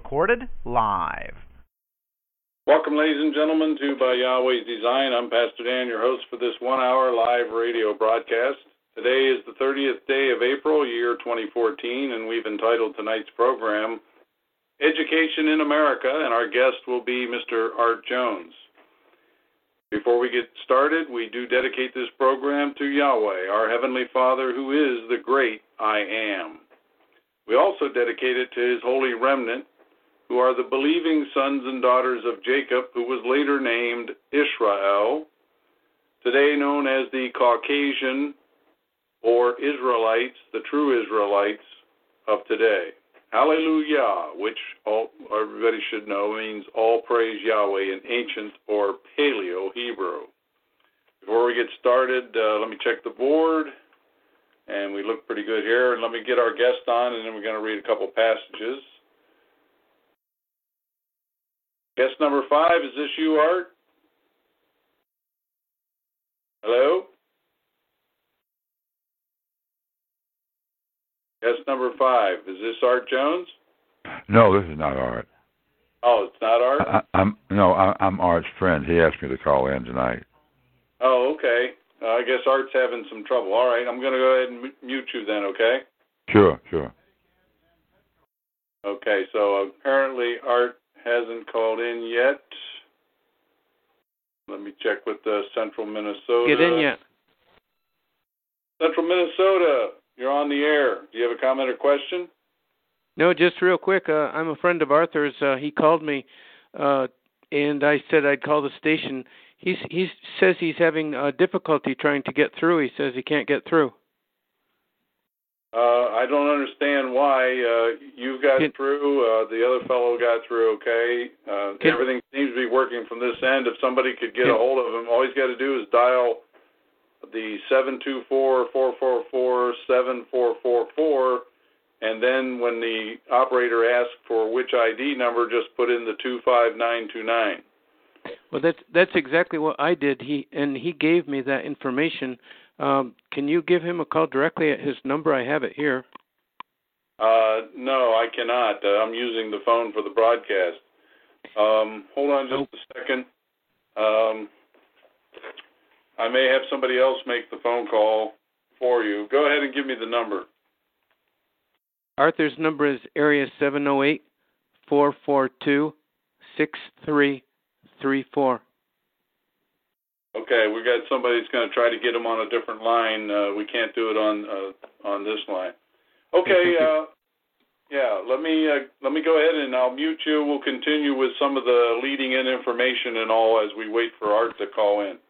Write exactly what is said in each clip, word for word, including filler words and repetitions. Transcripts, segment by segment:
recorded live. Welcome, ladies and gentlemen, to By Yahweh's Design. I'm Pastor Dan, your host for this one-hour live radio broadcast. Today is the thirtieth day of April, year twenty fourteen, and we've entitled tonight's program, Education in America, and our guest will be Mister Art Jones. Before we get started, we do dedicate this program to Yahweh, our Heavenly Father, who is the great I Am. We also dedicate it to His holy remnant, who are the believing sons and daughters of Jacob, who was later named Israel, today known as the Caucasian or Israelites, the true Israelites of today. Hallelujah, which all, everybody should know means all praise Yahweh in ancient or Paleo-Hebrew. Before we get started, uh, let me check the board, and we look pretty good here. And let me get our guest on, and then we're going to read a couple passages. Guest number five, is this you, Art? Hello? Guest number five, is this Art Jones? No, this is not Art. Oh, it's not Art? I, I'm no, I, I'm Art's friend. He asked me to call in tonight. Oh, okay. Uh, I guess Art's having some trouble. All right, I'm going to go ahead and mute you then, okay? Sure, sure. Okay, so apparently Art hasn't called in yet. Let me check with uh, Central Minnesota. Get in yet. Central Minnesota, you're on the air. Do you have a comment or question? No, just real quick. Uh, I'm a friend of Arthur's. Uh, he called me, uh, and I said I'd call the station. He's, he says he's having uh, difficulty trying to get through. He says he can't get through. Uh, I don't understand why. Uh, you got can, through. Uh, the other fellow got through okay. Uh, can, everything seems to be working from this end. If somebody could get can, a hold of him, all he's got to do is dial the seven two four, four four four, seven four four four, and then when the operator asks for which I D number, just put in the two five nine two nine. Well, that's that's exactly what I did. He and he gave me that information. Um, can you give him a call directly at his number? I have it here. Uh, no, I cannot. Uh, I'm using the phone for the broadcast. Um, hold on just oh. a second. Um, I may have somebody else make the phone call for you. Go ahead and give me the number. Arthur's number is area seven oh eight, four four two, six three three four. Okay, we got somebody that's going to try to get him on a different line. Uh, we can't do it on uh, on this line. Okay, uh, yeah. Let me uh, let me go ahead and I'll mute you. We'll continue with some of the leading in information and all as we wait for Art to call in.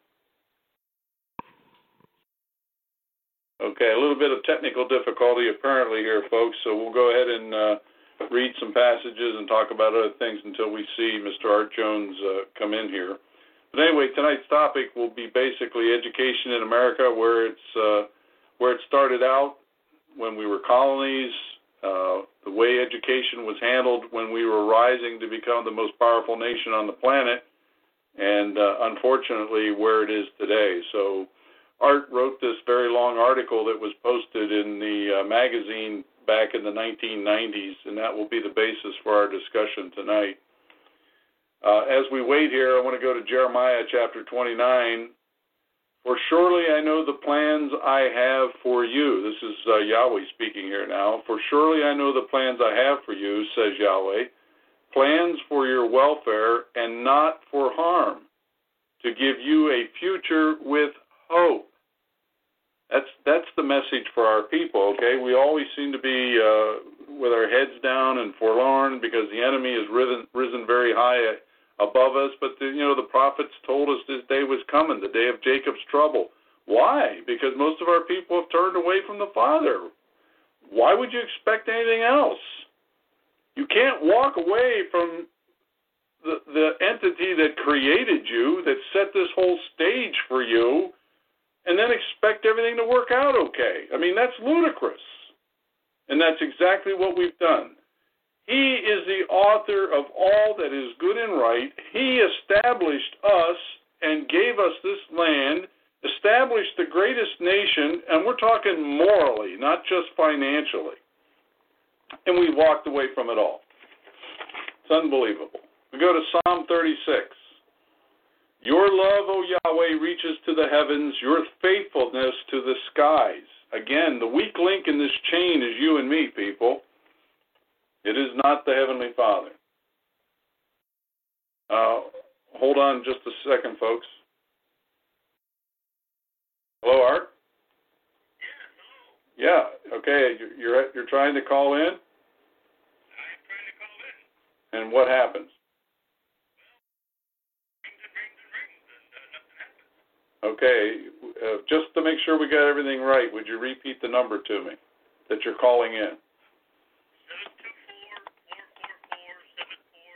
Okay, a little bit of technical difficulty apparently here, folks. So we'll go ahead and uh, read some passages and talk about other things until we see Mister Art Jones uh, come in here. But anyway, tonight's topic will be basically education in America, where it's uh, where it started out when we were colonies, uh, the way education was handled when we were rising to become the most powerful nation on the planet, and uh, unfortunately where it is today. So Art wrote this very long article that was posted in the uh, magazine back in the nineteen nineties, and that will be the basis for our discussion tonight. Uh, as we wait here, I want to go to Jeremiah chapter twenty-nine. For surely I know the plans I have for you. This is uh, Yahweh speaking here now. For surely I know the plans I have for you, says Yahweh, plans for your welfare and not for harm, to give you a future with hope. That's that's the message for our people, okay? We always seem to be uh, with our heads down and forlorn because the enemy has risen, risen very high above us, but the, you know the prophets told us this day was coming, the day of Jacob's trouble. Why? Because most of our people have turned away from the Father. Why would you expect anything else? You can't walk away from the, the entity that created you, that set this whole stage for you, and then expect everything to work out okay. I mean, that's ludicrous. And that's exactly what we've done. He is the author of all that is good and right. He established us and gave us this land, established the greatest nation, and we're talking morally, not just financially. And we walked away from it all. It's unbelievable. We go to Psalm thirty-six. Your love, O Yahweh, reaches to the heavens, your faithfulness to the skies. Again, the weak link in this chain is you and me, people. It is not the Heavenly Father. Uh, hold on just a second, folks. Hello, Art? Yeah, okay. You're you're trying to call in? I'm trying to call in. And what happens? Well, rings and rings and uh, nothing happens. Okay, uh, just to make sure we got everything right, would you repeat the number to me that you're calling in? seven two four, four four four, seven four.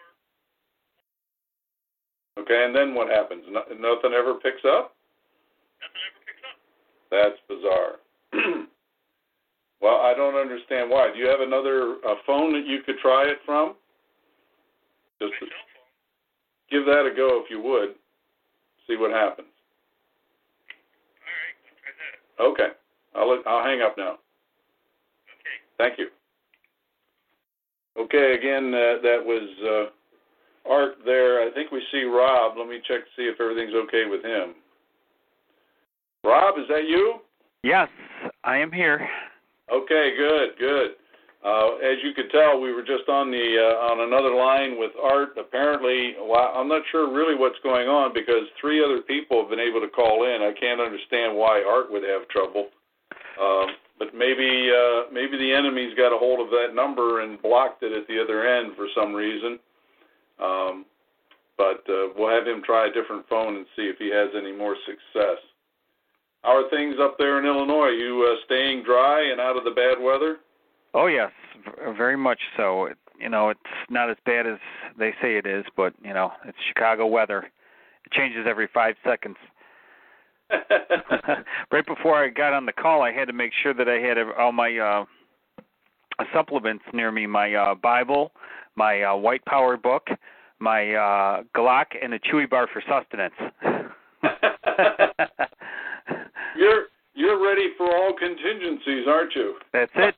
Okay, and then what happens? No, nothing ever picks up? Nothing ever picks up. That's bizarre. Well, I don't understand why. Do you have another uh, phone that you could try it from? Just My cell phone. give that a go if you would. See what happens. All right, we'll try that. Okay, I'll let, I'll hang up now. Okay. Thank you. Okay, again, uh, that was uh, Art there. I think we see Rob. Let me check to see if everything's okay with him. Rob, is that you? Yes, I am here. Okay, good, good. Uh, as you could tell, we were just on the uh, on another line with Art. Apparently, well, I'm not sure really what's going on because three other people have been able to call in. I can't understand why Art would have trouble. Um, but maybe uh, maybe the enemy's got a hold of that number and blocked it at the other end for some reason. Um, but uh, we'll have him try a different phone and see if he has any more success. How are things up there in Illinois? You uh, staying dry and out of the bad weather? Oh, yes, v- very much so. It, you know, it's not as bad as they say it is, but, you know, it's Chicago weather. It changes every five seconds. Right before I got on the call, I had to make sure that I had all my uh, supplements near me, my uh, Bible, my uh, White Power book, my uh, Glock, and a Chewy bar for sustenance. You're you're ready for all contingencies, aren't you? That's it.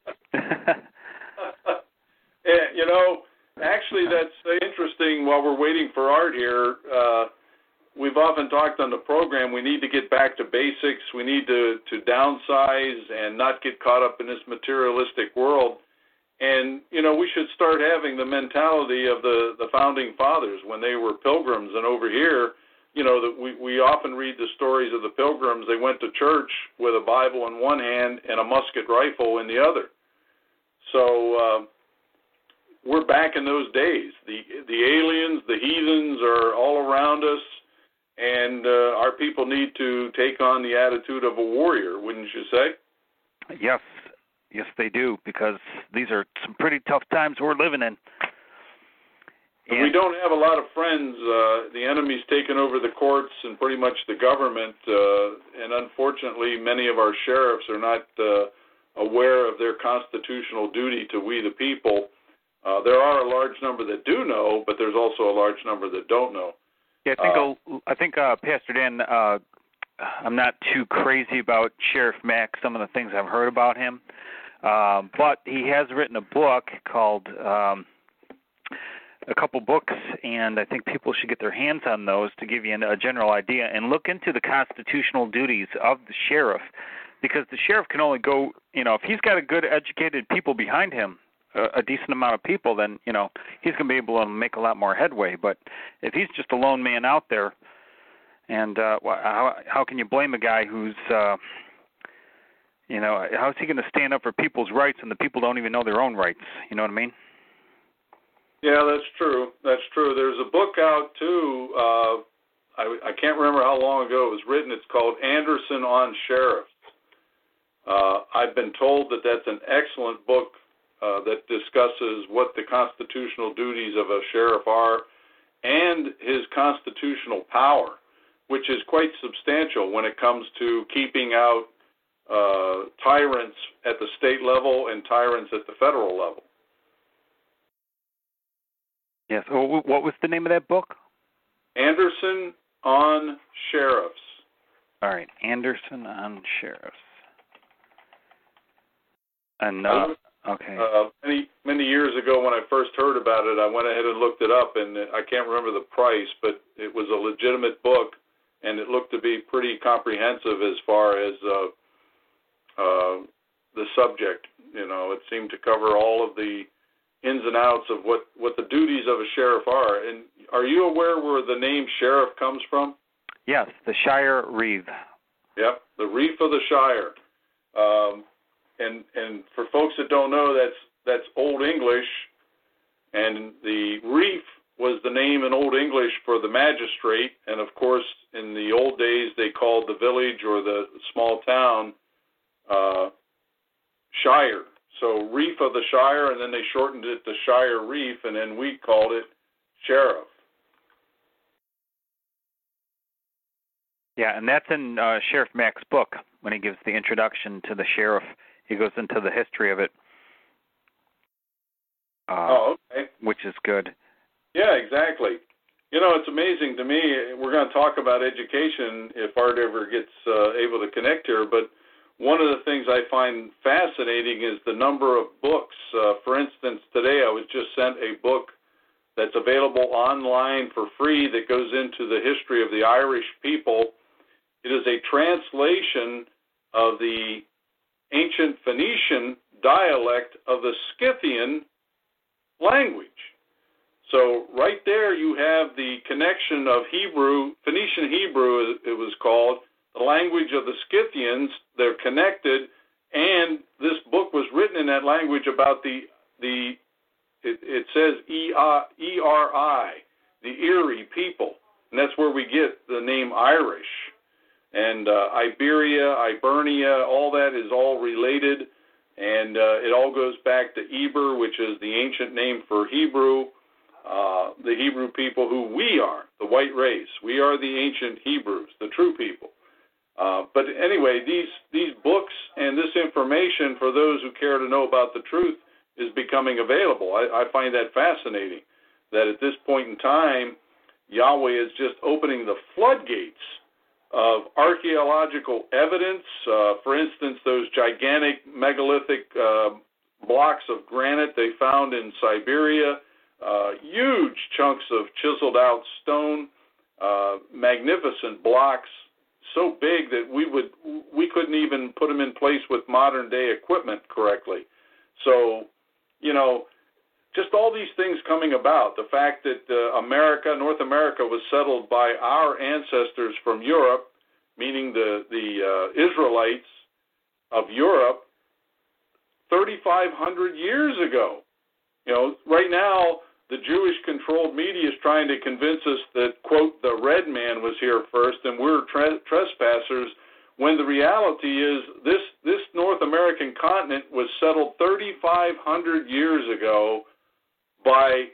Yeah, you know, actually, that's interesting. While we're waiting for Art here, uh, we've often talked on the program. We need to get back to basics. We need to to downsize and not get caught up in this materialistic world. And you know, we should start having the mentality of the the founding fathers when they were pilgrims. And over here, you know, that we, we often read the stories of the pilgrims. They went to church with a Bible in one hand and a musket rifle in the other. So uh, we're back in those days. The the aliens, the heathens are all around us, and uh, our people need to take on the attitude of a warrior, wouldn't you say? Yes, yes they do, because these are some pretty tough times we're living in. And we don't have a lot of friends. Uh, the enemy's taken over the courts and pretty much the government, uh, and unfortunately many of our sheriffs are not uh, aware of their constitutional duty to we the people. Uh, there are a large number that do know, but there's also a large number that don't know. Yeah, I think uh, I think uh, Pastor Dan, uh, I'm not too crazy about Sheriff Mack, some of the things I've heard about him, uh, but he has written a book called um, a couple books, and I think people should get their hands on those to give you a general idea and look into the constitutional duties of the sheriff, because the sheriff can only go, you know, if he's got a good educated people behind him, a, a decent amount of people, then, you know, he's going to be able to make a lot more headway. But if he's just a lone man out there, and uh, how, how can you blame a guy who's, uh, you know, how is he going to stand up for people's rights when the people don't even know their own rights? You know what I mean? Yeah, that's true. That's true. There's a book out, too. Uh, I, I can't remember how long ago it was written. It's called Anderson on Sheriffs. Uh, I've been told that that's an excellent book uh, that discusses what the constitutional duties of a sheriff are and his constitutional power, which is quite substantial when it comes to keeping out uh, tyrants at the state level and tyrants at the federal level. Yes. What was the name of that book? Anderson on Sheriffs. All right, Anderson on Sheriffs. And uh, Okay. Uh, many many years ago, when I first heard about it, I went ahead and looked it up, and I can't remember the price, but it was a legitimate book, and it looked to be pretty comprehensive as far as uh, uh, the subject. You know, it seemed to cover all of the ins and outs of what, what the duties of a sheriff are. And are you aware where the name sheriff comes from? Yes, the Shire Reeve. Yep, the reef of the Shire. Um, and and for folks that don't know, that's that's Old English, and the reef was the name in Old English for the magistrate, and of course in the old days they called the village or the small town uh, Shire. So reef of the Shire, and then they shortened it to Shire Reef, and then we called it sheriff. Yeah, and that's in uh, Sheriff Mack's book when he gives the introduction to the sheriff. He goes into the history of it, uh, oh, okay. which is good. Yeah, exactly. You know, it's amazing to me. We're going to talk about education if Art ever gets uh, able to connect here, but one of the things I find fascinating is the number of books. Uh, for instance, today I was just sent a book that's available online for free that goes into the history of the Irish people. It is a translation of the ancient Phoenician dialect of the Scythian language. So right there you have the connection of Hebrew, Phoenician Hebrew it was called, the language of the Scythians. They're connected, and this book was written in that language about the, the it, it says E R I, the Erie people, and that's where we get the name Irish. And uh, Iberia, Ibernia, all that is all related, and uh, it all goes back to Eber, which is the ancient name for Hebrew, uh, the Hebrew people who we are, the white race. We are the ancient Hebrews, the true people. Uh, but anyway, these, these books and this information for those who care to know about the truth is becoming available. I, I find that fascinating, that at this point in time, Yahweh is just opening the floodgates of archaeological evidence. Uh, for instance, those gigantic megalithic uh, blocks of granite they found in Siberia, uh, huge chunks of chiseled out stone, uh, magnificent blocks, so big that we would we couldn't even put them in place with modern day equipment correctly. So, you know, just all these things coming about, the fact that uh, America, North America, was settled by our ancestors from Europe, meaning the, the uh, Israelites of Europe, thirty-five hundred years ago. You know, right now, the Jewish-controlled media is trying to convince us that, quote, the red man was here first and we're tre- trespassers, when the reality is this, this North American continent was settled thirty-five hundred years ago by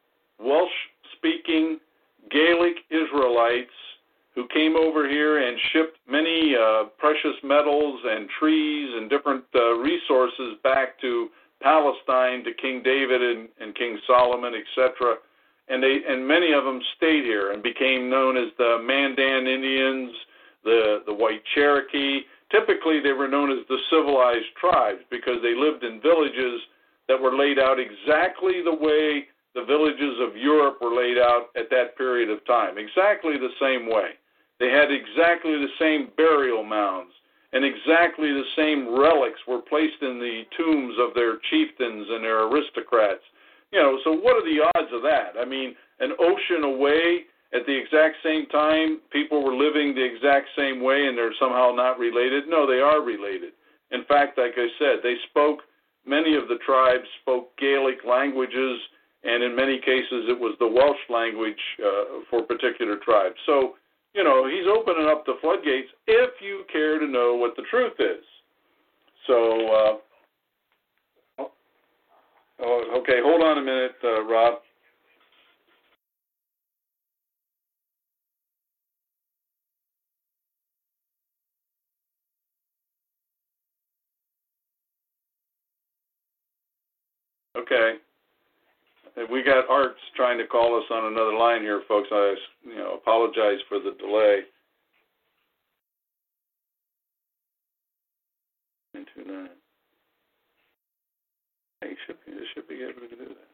Welsh-speaking Gaelic Israelites who came over here and shipped many uh, precious metals and trees and different uh, resources back to Palestine, to King David and, and King Solomon, et cetera. And they and many of them stayed here and became known as the Mandan Indians, the the White Cherokee. Typically, they were known as the civilized tribes because they lived in villages that were laid out exactly the way the villages of Europe were laid out at that period of time, exactly the same way. They had exactly the same burial mounds, and exactly the same relics were placed in the tombs of their chieftains and their aristocrats. You know, so what are the odds of that? I mean, an ocean away at the exact same time, people were living the exact same way and they're somehow not related? No, they are related. In fact, like I said, they spoke, many of the tribes spoke Gaelic languages, and in many cases it was the Welsh language uh, for particular tribes. So, you know, he's opening up the floodgates if you care to know what the truth is. So, uh, oh, okay, hold on a minute, uh, Rob. Okay. We got Arts trying to call us on another line here, folks. I, you know, apologize for the delay. nine two nine. should be, should be able to do that.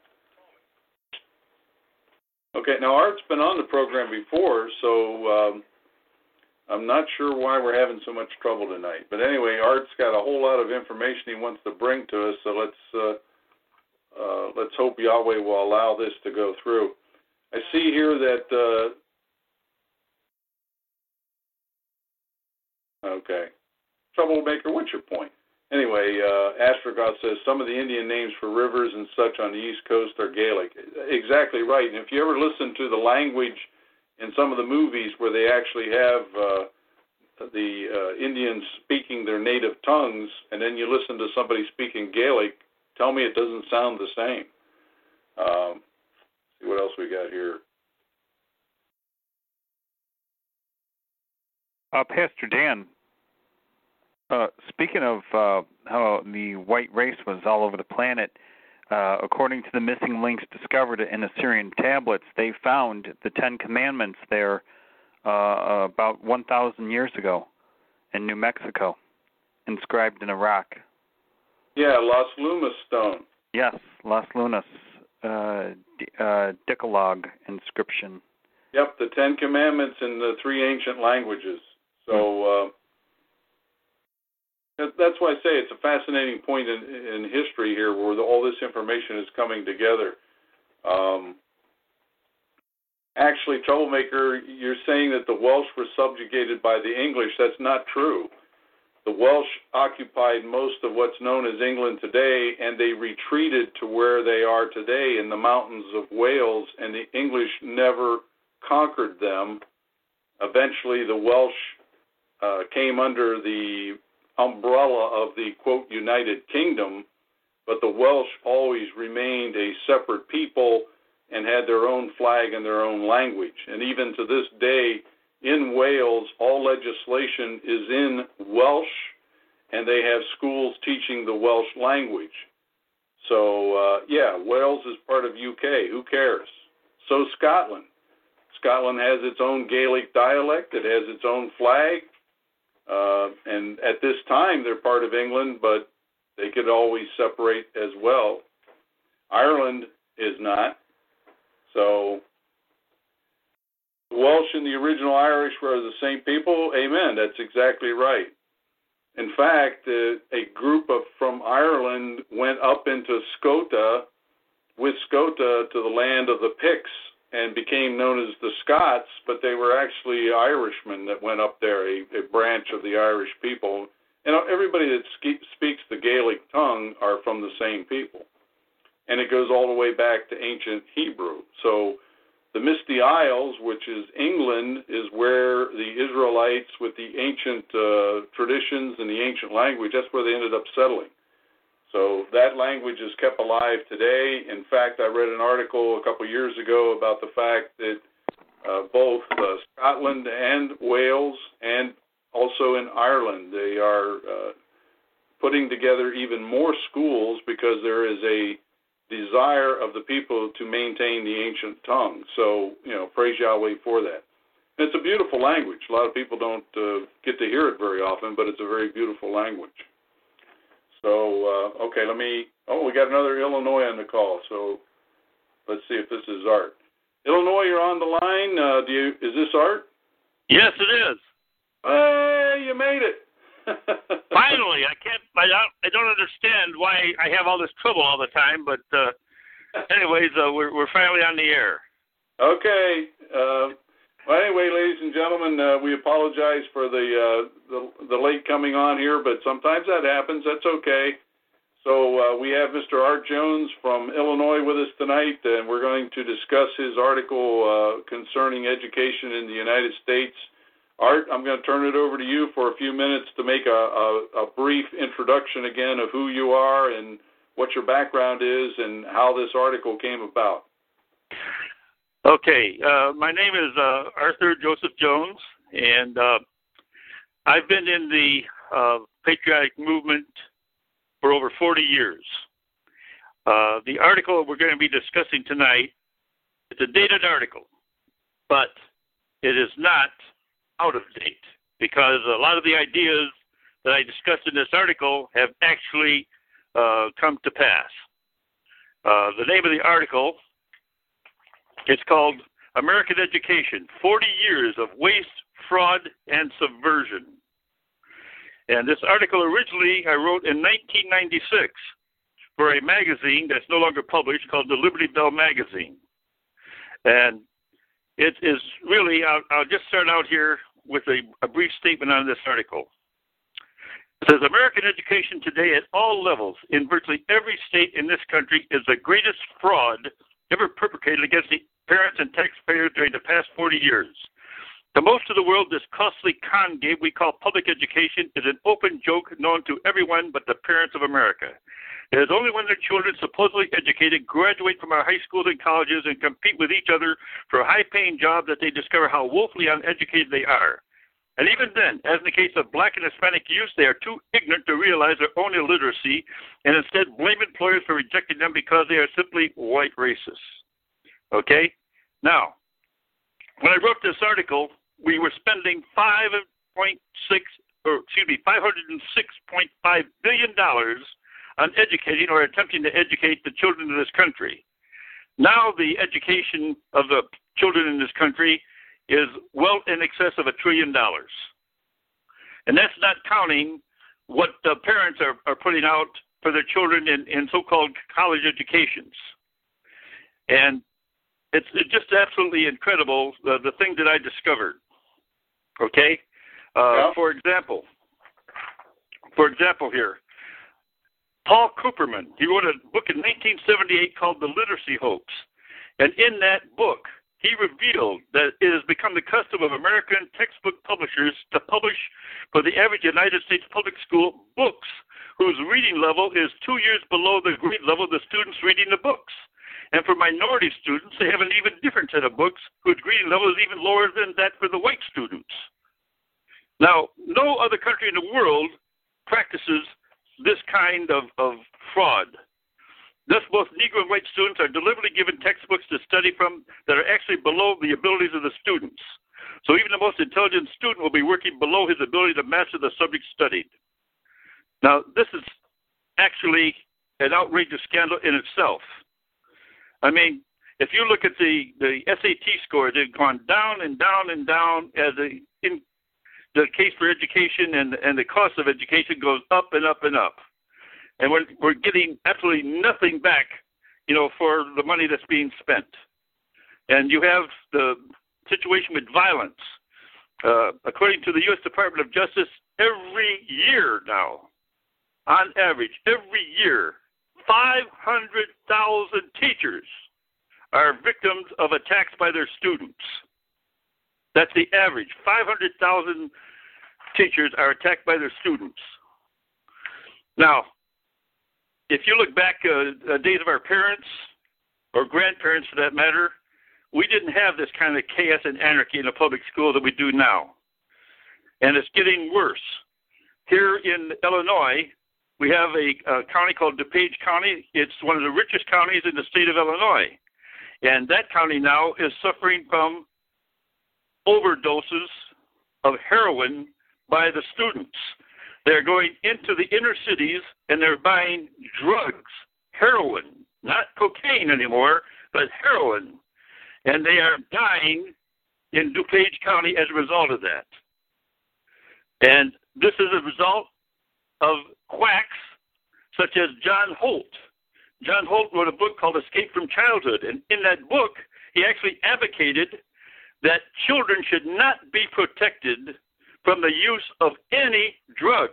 Okay, now Art's been on the program before, so um, I'm not sure why we're having so much trouble tonight. But anyway, Art's got a whole lot of information he wants to bring to us, so let's uh, uh, let's hope Yahweh will allow this to go through. I see here that, uh, okay, Troublemaker, what's your point? Anyway, uh, Astrogoth says some of the Indian names for rivers and such on the East Coast are Gaelic. Exactly right. And if you ever listen to the language in some of the movies where they actually have uh, the uh, Indians speaking their native tongues, and then you listen to somebody speaking Gaelic, tell me it doesn't sound the same. Um, see what else we got here. Uh, Pastor Dan, uh, speaking of uh, how the white race was all over the planet, uh, according to the missing links discovered in Assyrian tablets, they found the Ten Commandments there uh, about one thousand years ago in New Mexico, inscribed in a rock. Yeah, Las Lunas stone. Yes, Las Lunas, uh, uh, Decalogue inscription. Yep, the Ten Commandments in the three ancient languages. So uh, that's why I say it's a fascinating point in, in history here where the, all this information is coming together. Um, actually, Troublemaker, you're saying that the Welsh were subjugated by the English. That's not true. The Welsh occupied most of what's known as England today, and they retreated to where they are today in the mountains of Wales, and the English never conquered them. Eventually, the Welsh uh, came under the umbrella of the, quote, United Kingdom, but the Welsh always remained a separate people and had their own flag and their own language. And even to this day, in Wales, all legislation is in Welsh, and they have schools teaching the Welsh language. So, uh, yeah, Wales is part of U K. Who cares? So Scotland. Scotland has its own Gaelic dialect. It has its own flag. Uh, and at this time, they're part of England, but they could always separate as well. Ireland is not. So the Welsh and the original Irish were the same people. Amen. That's exactly right. In fact, uh, a group of from Ireland went up into Scota, with Scota to the land of the Picts, and became known as the Scots, but they were actually Irishmen that went up there, a, a branch of the Irish people. And everybody that ske- speaks the Gaelic tongue are from the same people. And it goes all the way back to ancient Hebrew. So the Misty Isles, which is England, is where the Israelites, with the ancient uh, traditions and the ancient language, that's where they ended up settling. So that language is kept alive today. In fact, I read an article a couple years ago about the fact that uh, both uh, Scotland and Wales, and also in Ireland, they are uh, putting together even more schools because there is a desire of the people to maintain the ancient tongue. So, you know, praise Yahweh for that. And it's a beautiful language. A lot of people don't uh, get to hear it very often, but it's a very beautiful language. So, uh, okay, let me, oh, we got another Illinois on the call, so let's see if this is Art. Illinois, you're on the line. Uh, do you, is this Art? Yes, it is. Hey, you made it. Finally, I can't, I don't, I don't understand why I have all this trouble all the time, but uh, anyways, uh, we're, we're finally on the air. Okay. Uh, well, anyway, ladies and gentlemen, uh, we apologize for the, uh, the the late coming on here, but sometimes that happens. That's okay. So uh, we have Mister Art Jones from Illinois with us tonight, and we're going to discuss his article uh, concerning education in the United States. Art, I'm going to turn it over to you for a few minutes to make a, a, a brief introduction again of who you are and what your background is and how this article came about. Okay, uh, my name is uh, Arthur Joseph Jones, and uh, I've been in the uh, patriotic movement for over forty years. Uh, the article we're going to be discussing tonight, it's a dated article, but it is not out of date because a lot of the ideas that I discussed in this article have actually uh, come to pass. Uh, the name of the article, it's called American Education, forty years of Waste, Fraud, and Subversion. And this article originally I wrote in nineteen ninety-six for a magazine that's no longer published called the Liberty Bell Magazine. And it is really, I'll, I'll just start out here with a, a brief statement on this article. It says, American education today at all levels in virtually every state in this country is the greatest fraud ever perpetrated against the parents and taxpayers during the past forty years. To most of the world, this costly con game we call public education is an open joke known to everyone but the parents of America. It is only when their children, supposedly educated, graduate from our high schools and colleges and compete with each other for a high-paying job that they discover how woefully uneducated they are. And even then, as in the case of black and Hispanic youth, they are too ignorant to realize their own illiteracy and instead blame employers for rejecting them because they are simply white racists. Okay? Now, when I wrote this article, we were spending five point six, or excuse me, five hundred six point five billion dollars on educating or attempting to educate the children of this country. Now the education of the children in this country is well in excess of a trillion dollars. And that's not counting what the parents are, are putting out for their children in, in so-called college educations. And it's, it's just absolutely incredible, the, the thing that I discovered. Okay? Uh, yeah. For example, for example here, Paul Cooperman, he wrote a book in nineteen seventy-eight called The Literacy Hoax. And in that book, he revealed that it has become the custom of American textbook publishers to publish for the average United States public school books whose reading level is two years below the grade level of the students reading the books. And for minority students, they have an even different set of books whose reading level is even lower than that for the white students. Now, no other country in the world practices this kind of, of fraud. Thus, both Negro and white students are deliberately given textbooks to study from that are actually below the abilities of the students. So even the most intelligent student will be working below his ability to master the subject studied. Now, this is actually an outrageous scandal in itself. I mean, if you look at the, the S A T scores, they've gone down and down and down as a, in the case for education and, and the cost of education goes up and up and up. And we're, we're getting absolutely nothing back, you know, for the money that's being spent. And you have the situation with violence. Uh, according to the U S Department of Justice, every year now, on average, every year, five hundred thousand teachers are victims of attacks by their students. That's the average. five hundred thousand teachers are attacked by their students. Now, if you look back uh, days of our parents, or grandparents for that matter, we didn't have this kind of chaos and anarchy in the public school that we do now. And it's getting worse. Here in Illinois, we have a, a county called DuPage County. It's one of the richest counties in the state of Illinois. And that county now is suffering from overdoses of heroin by the students. They're going into the inner cities and they're buying drugs, heroin, not cocaine anymore, but heroin. And they are dying in DuPage County as a result of that. And this is a result of quacks such as John Holt. John Holt wrote a book called Escape from Childhood. And in that book, he actually advocated that children should not be protected from the use of any drug.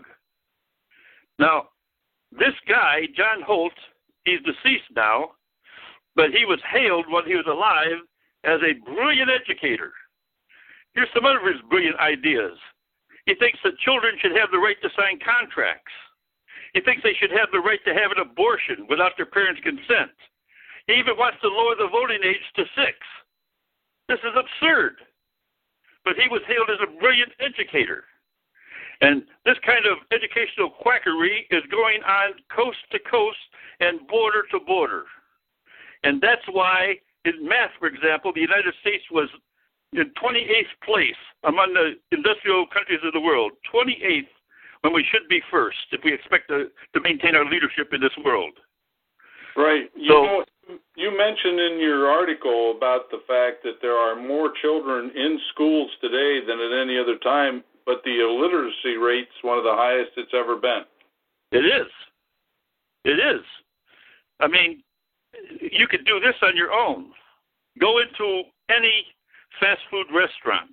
Now, this guy, John Holt, he's deceased now, but he was hailed when he was alive as a brilliant educator. Here's some other of his brilliant ideas. He thinks that children should have the right to sign contracts. He thinks they should have the right to have an abortion without their parents' consent. He even wants to lower the voting age to six. This is absurd. But he was hailed as a brilliant educator. And this kind of educational quackery is going on coast to coast and border to border. And that's why in math, for example, the United States was in twenty-eighth place among the industrial countries of the world, twenty-eighth, when we should be first if we expect to, to maintain our leadership in this world. Right. You So, know, you mentioned in your article about the fact that there are more children in schools today than at any other time, but the illiteracy rate's one of the highest it's ever been. it is. It is. I mean, you could do this on your own. Go into any fast food restaurant,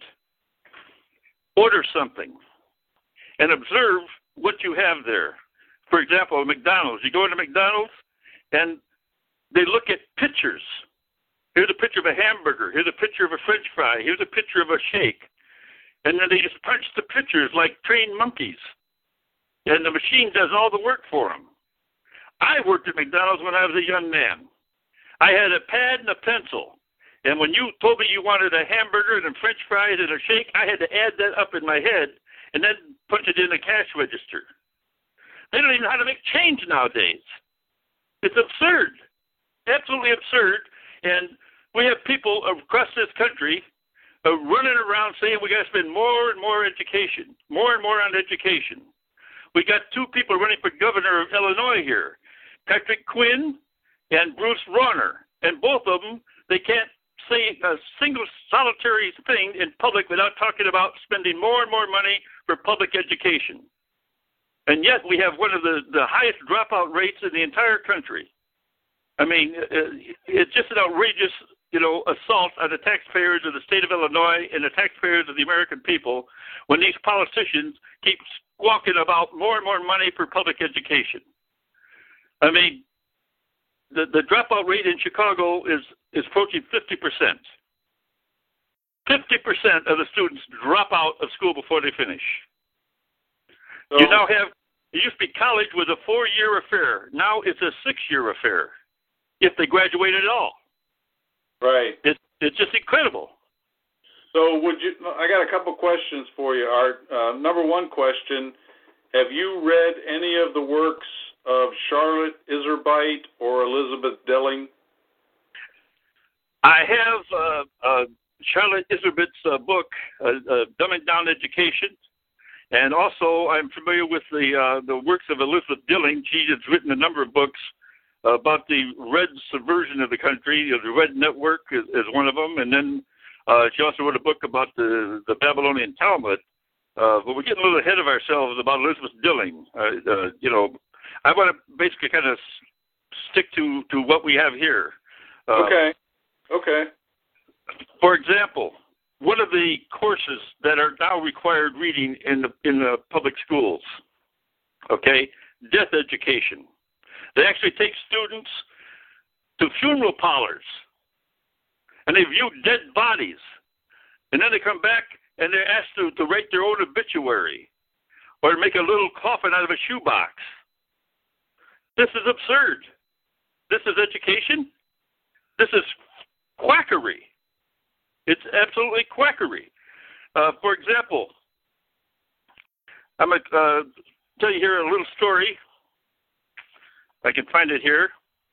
order something, and observe what you have there. For example, McDonald's. You go into McDonald's, and they look at pictures. Here's a picture of a hamburger. Here's a picture of a French fry. Here's a picture of a shake. And then they just punch the pictures like trained monkeys. And the machine does all the work for them. I worked at McDonald's when I was a young man. I had a pad and a pencil. And when you told me you wanted a hamburger and a French fries and a shake, I had to add that up in my head and then punch it in the cash register. They don't even know how to make change nowadays. It's absurd. Absolutely absurd. And we have people across this country uh, running around saying we got to spend more and more education, more and more on education. We got two people running for governor of Illinois here, Patrick Quinn and Bruce Rauner. And both of them, they can't say a single solitary thing in public without talking about spending more and more money for public education. And yet we have one of the, the highest dropout rates in the entire country. I mean, it's just an outrageous, you know, assault on the taxpayers of the state of Illinois and the taxpayers of the American people when these politicians keep squawking about more and more money for public education. I mean, the, the dropout rate in Chicago is, is approaching fifty percent. fifty percent of the students drop out of school before they finish. So, you now have, it used to be college was a four-year affair. Now it's a six-year affair, if they graduate at all. Right. It, it's just incredible. So would you? I got a couple questions for you, Art. Uh, number one question, have you read any of the works of Charlotte Iserbyt or Elizabeth Dilling? I have uh, uh, Charlotte Iserbygt's uh, book, uh, uh, Dumbing Down Education. And also, I'm familiar with the uh, the works of Elizabeth Dilling. She has written a number of books uh, about the Red subversion of the country. You know, the Red Network is, is one of them. And then uh, she also wrote a book about the, the Babylonian Talmud. Uh, but we're getting a little ahead of ourselves about Elizabeth Dilling. Uh, uh, you know, I want to basically kind of stick to, to what we have here. Uh, okay. Okay. For example, one of the courses that are now required reading in the in the public schools, okay, death education. They actually take students to funeral parlors, and they view dead bodies, and then they come back and they're asked to, to write their own obituary or make a little coffin out of a shoebox. This is absurd. This is education. This is quackery. It's absolutely quackery. Uh, for example, I'm going to uh, tell you here a little story. I can find it here.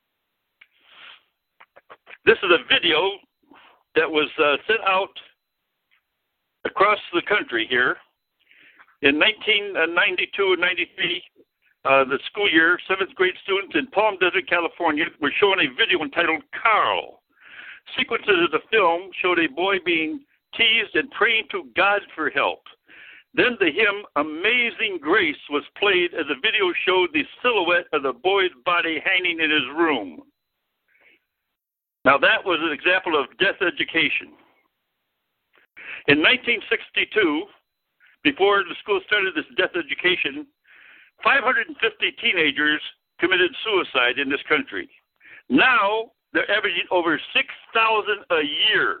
This is a video that was uh, sent out across the country here in nineteen ninety-two and ninety-three. Uh, the school year, seventh grade students in Palm Desert, California, were shown a video entitled Carl. Sequences of the film showed a boy being teased and praying to God for help. Then the hymn Amazing Grace was played as the video showed the silhouette of the boy's body hanging in his room. Now that was an example of death education. In nineteen sixty-two, before the school started this death education, five hundred fifty teenagers committed suicide in this country. Now, they're averaging over six thousand a year.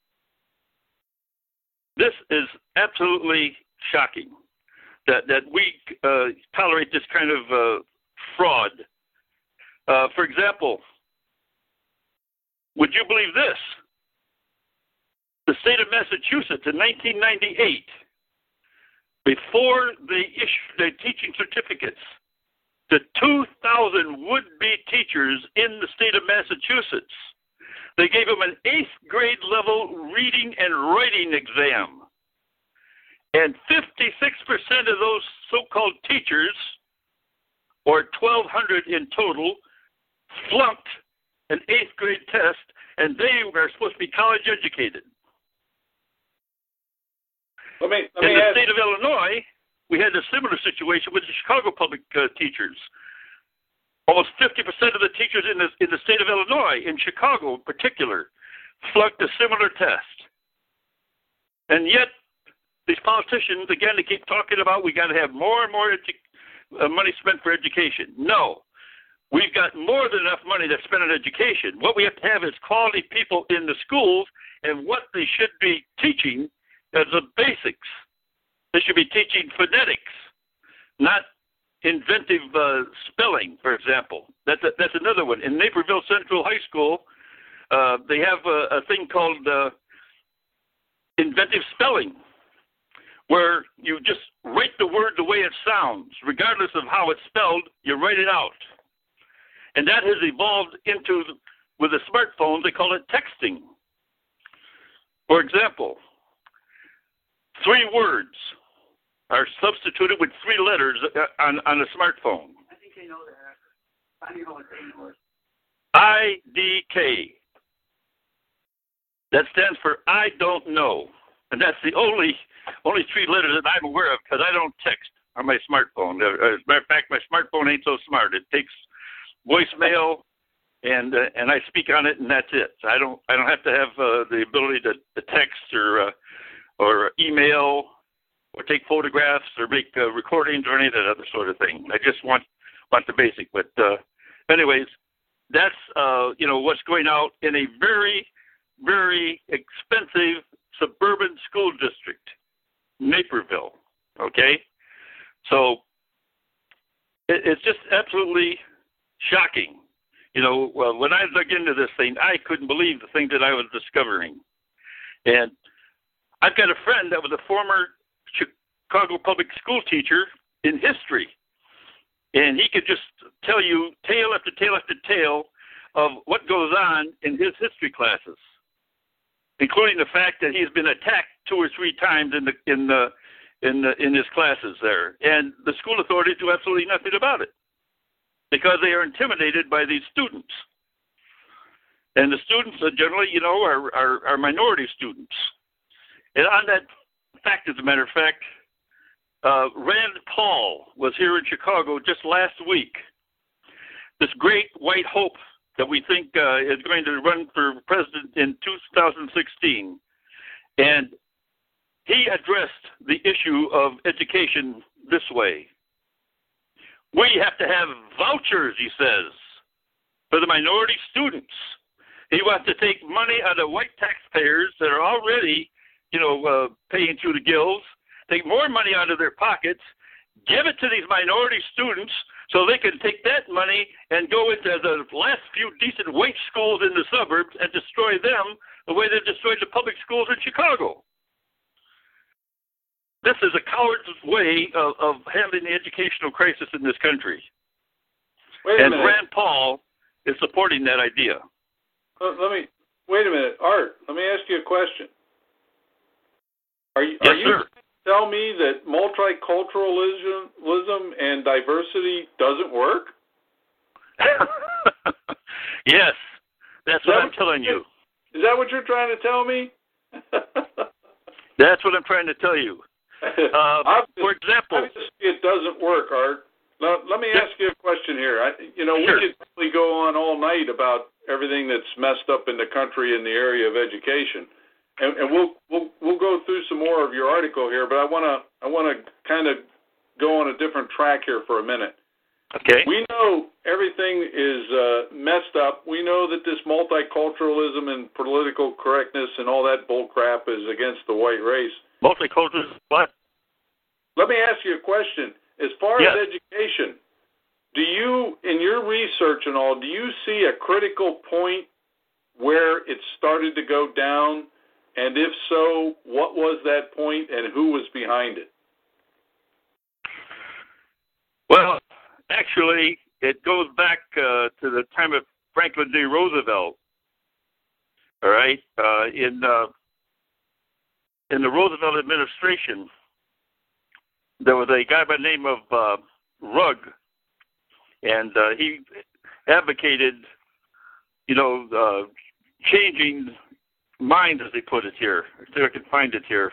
This is absolutely shocking that, that we uh, tolerate this kind of uh, fraud. Uh, for example, would you believe this? The state of Massachusetts in nineteen ninety-eight, before they issued their teaching certificates, the two thousand would-be teachers in the state of Massachusetts, they gave them an eighth grade level reading and writing exam. And fifty-six percent of those so-called teachers, or twelve hundred in total, flunked an eighth grade test, and they were supposed to be college educated. Let me, let in me the ask... state of Illinois, we had a similar situation with the Chicago public uh, teachers. Almost fifty percent of the teachers in the, in the state of Illinois, in Chicago in particular, flunked a similar test. And yet, these politicians, again, they keep talking about we got to have more and more edu- uh, money spent for education. No. We've got more than enough money that's spent on education. What we have to have is quality people in the schools, and what they should be teaching as the basics. They should be teaching phonetics, not inventive uh, spelling, for example. That's a, that's another one. In Naperville Central High School, uh, they have a, a thing called uh, inventive spelling, where you just write the word the way it sounds. Regardless of how it's spelled, you write it out. And that has evolved into, with the smartphones, they call it texting. For example, three words are substituted with three letters on, on a smartphone. I think they know that. I don't know what they know. I D K. That stands for I don't know. And that's the only only three letters that I'm aware of, because I don't text on my smartphone. As a matter of fact, my smartphone ain't so smart. It takes voicemail, and uh, and I speak on it, and that's it. So I don't I don't have to have uh, the ability to, to text or uh, or email or take photographs or make uh, recordings or any of that other sort of thing. I just want want the basic. But uh, anyways, that's uh, you know what's going out in a very very expensive suburban school district, Naperville. Okay, so it, it's just absolutely shocking. You know, well, when I dug into this thing, I couldn't believe the things that I was discovering. And I've got a friend that was a former Chicago public school teacher in history, and he could just tell you tale after tale after tale of what goes on in his history classes, including the fact that he's been attacked two or three times in the in the in the, in his classes there, and the school authorities do absolutely nothing about it because they are intimidated by these students. And the students are generally, you know, are, are, are minority students. And on that fact, as a matter of fact, uh, Rand Paul was here in Chicago just last week. This great white hope that we think uh, is going to run for president in two thousand sixteen. And he addressed the issue of education this way. We have to have vouchers, he says, for the minority students. He wants to take money out of white taxpayers that are already, you know, uh, paying through the gills, take more money out of their pockets, give it to these minority students so they can take that money and go into the last few decent white schools in the suburbs and destroy them the way they destroyed the public schools in Chicago. This is a coward's way of, of handling the educational crisis in this country. Wait a and minute. Rand Paul is supporting that idea. Uh, let me wait a minute, Art. Let me ask you a question. Are you? Yes, are you sir. tell me that multiculturalism and diversity doesn't work? Yes, that's what I'm telling you. Is that what you're trying to tell me? That's what I'm trying to tell you. Uh, for example, obviously it doesn't work, Art. Now, let me ask you a question here. I, you know, Sure. we could probably go on all night about everything that's messed up in the country in the area of education, and, and we'll we'll we'll go through some more of your article here. But I want to I want to kind of go on a different track here for a minute. Okay. We know everything is uh, messed up. We know that this multiculturalism and political correctness and all that bull crap is against the white race. Multicultural, what? Let me ask you a question. As far Yes. as education, do you, in your research and all, do you see a critical point where it started to go down? And if so, what was that point and who was behind it? Well, actually, it goes back uh, to the time of Franklin D. Roosevelt. All right, uh, in uh, in the Roosevelt administration, there was a guy by the name of uh, Rugg, and uh, he advocated you know, uh, changing mind, as they put it here. I think I can find it here.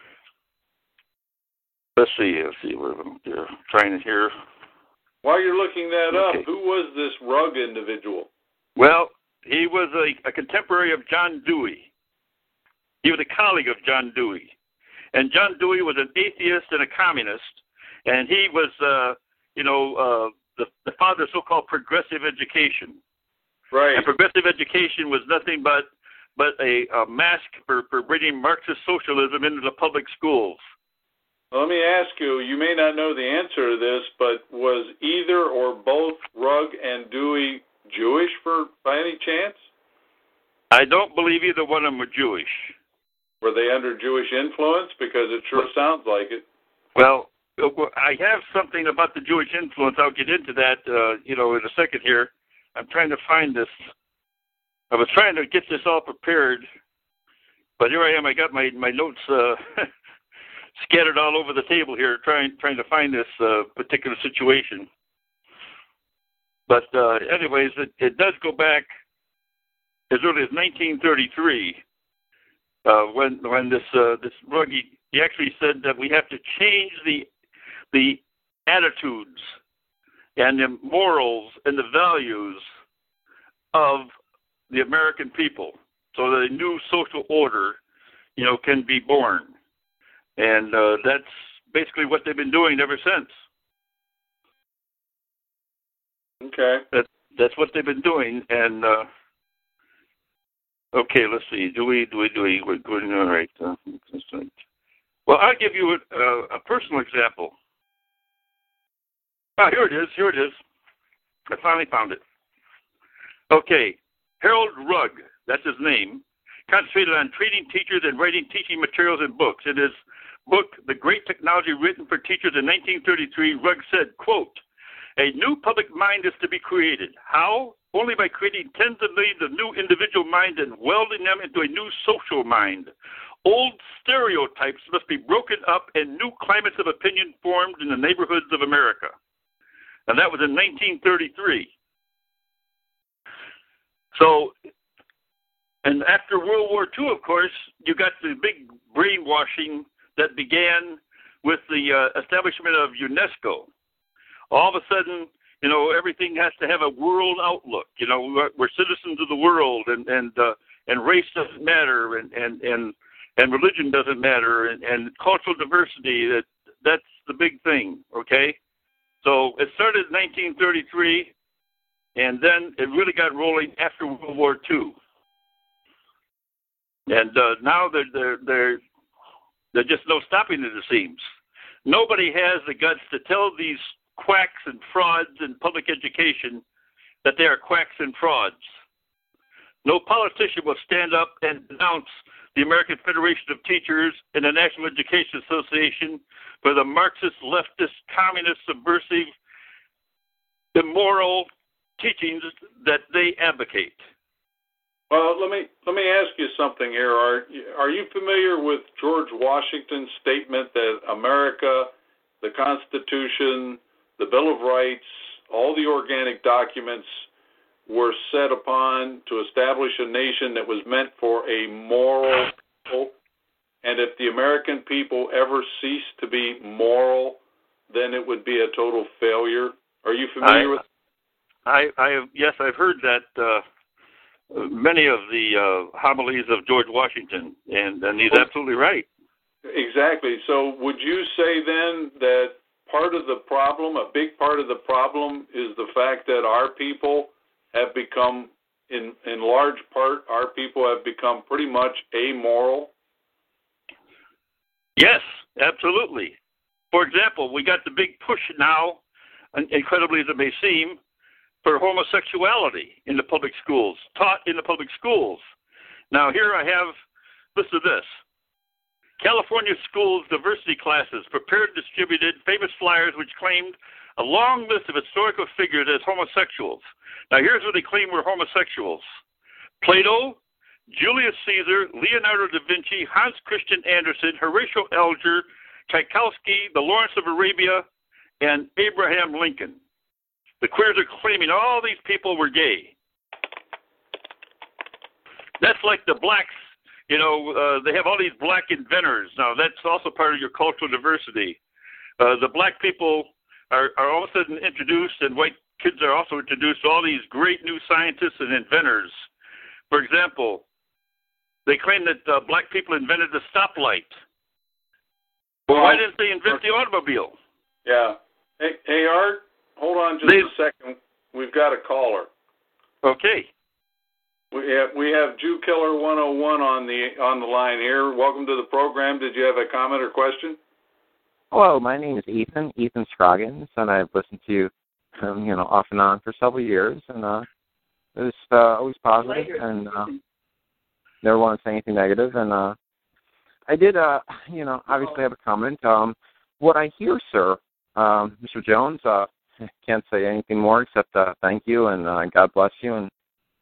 Let's see. Let's see. We're trying it here. While you're looking that Okay. up, who was this Rugg individual? Well, he was a, a contemporary of John Dewey. He was a colleague of John Dewey. And John Dewey was an atheist and a communist, and he was, uh, you know, uh, the, the father of so-called progressive education. Right. And progressive education was nothing but but a, a mask for, for bringing Marxist socialism into the public schools. Well, let me ask you, you may not know the answer to this, but was either or both Rugg and Dewey Jewish for by any chance? I don't believe either one of them were Jewish. Were they under Jewish influence? Because it sure sounds like it. Well, I have something about the Jewish influence. I'll get into that, uh, you know, in a second here. I'm trying to find this. I was trying to get this all prepared, but here I am. I got my, my notes uh, scattered all over the table here, trying trying to find this uh, particular situation. But uh, anyways, it, it does go back as early as nineteen thirty-three, uh, when when this uh, this Rugg, he, he actually said that we have to change the the attitudes and the morals and the values of the American people, so that a new social order, you know, can be born. And uh, that's basically what they've been doing ever since. Okay. That, that's what they've been doing. And, uh, okay, let's see. Do we, do we, do we, we're going, all right. Uh, well, I'll give you a, a, a personal example. Ah, here it is, here it is. I finally found it. Okay. Harold Rugg, that's his name, concentrated on training teachers and writing teaching materials and books. In his book, The Great Technology Written for Teachers in nineteen thirty-three, Rugg said, quote, "A new public mind is to be created. How? Only by creating tens of millions of new individual minds and welding them into a new social mind. Old stereotypes must be broken up and new climates of opinion formed in the neighborhoods of America." And that was in nineteen thirty-three. So, and after World War Two, of course, you got the big brainwashing that began with the uh, establishment of UNESCO. All of a sudden, you know, everything has to have a world outlook. You know, we're, we're citizens of the world, and and uh, and race doesn't matter, and and and, and religion doesn't matter, and, and cultural diversity. That that's the big thing. Okay, so it started in nineteen thirty-three. And then it really got rolling after World War Two. And uh, now there, there, there, there's just no stopping it, it seems. Nobody has the guts to tell these quacks and frauds in public education that they are quacks and frauds. No politician will stand up and denounce the American Federation of Teachers and the National Education Association for the Marxist, leftist, communist, subversive, immoral teachings that they advocate. Well, let me let me ask you something here. Are are you familiar with George Washington's statement that America, the Constitution, the Bill of Rights, all the organic documents were set upon to establish a nation that was meant for a moral hope, and if the American people ever ceased to be moral, then it would be a total failure? Are you familiar I, with I, I have, yes, I've heard that uh, many of the uh, homilies of George Washington, and, and he's absolutely right. Exactly. So would you say then that part of the problem, a big part of the problem, is the fact that our people have become, in, in large part, our people have become pretty much amoral? Yes, absolutely. For example, we got the big push now, incredibly as it may seem, for homosexuality in the public schools, taught in the public schools. Now, here I have, listen to this. California schools diversity classes prepared and distributed famous flyers which claimed a long list of historical figures as homosexuals. Now, here's what they claim were homosexuals: Plato, Julius Caesar, Leonardo da Vinci, Hans Christian Andersen, Horatio Alger, Tchaikovsky, the Lawrence of Arabia, and Abraham Lincoln. The queers are claiming all these people were gay. That's like the blacks. You know, uh, they have all these black inventors. Now, that's also part of your cultural diversity. Uh, the black people are, are all of a sudden introduced, and white kids are also introduced to all these great new scientists and inventors. For example, they claim that uh, black people invented the stoplight. Well, why didn't they invent the automobile? Yeah. Hey, hey Art, hold on just they, a second. We've got a caller. Okay. We have we have Jew Killer one oh one on the on the line here. Welcome to the program. Did you have a comment or question? Hello, my name is Ethan, Ethan Scroggins, and I've listened to you, um, you know, off and on for several years, and uh, it was uh, always positive, and uh, never want to say anything negative. And uh, I did, uh, you know, obviously have a comment. Um, what I hear, sir, um, Mister Jones, uh, can't say anything more except uh, thank you and uh, God bless you, and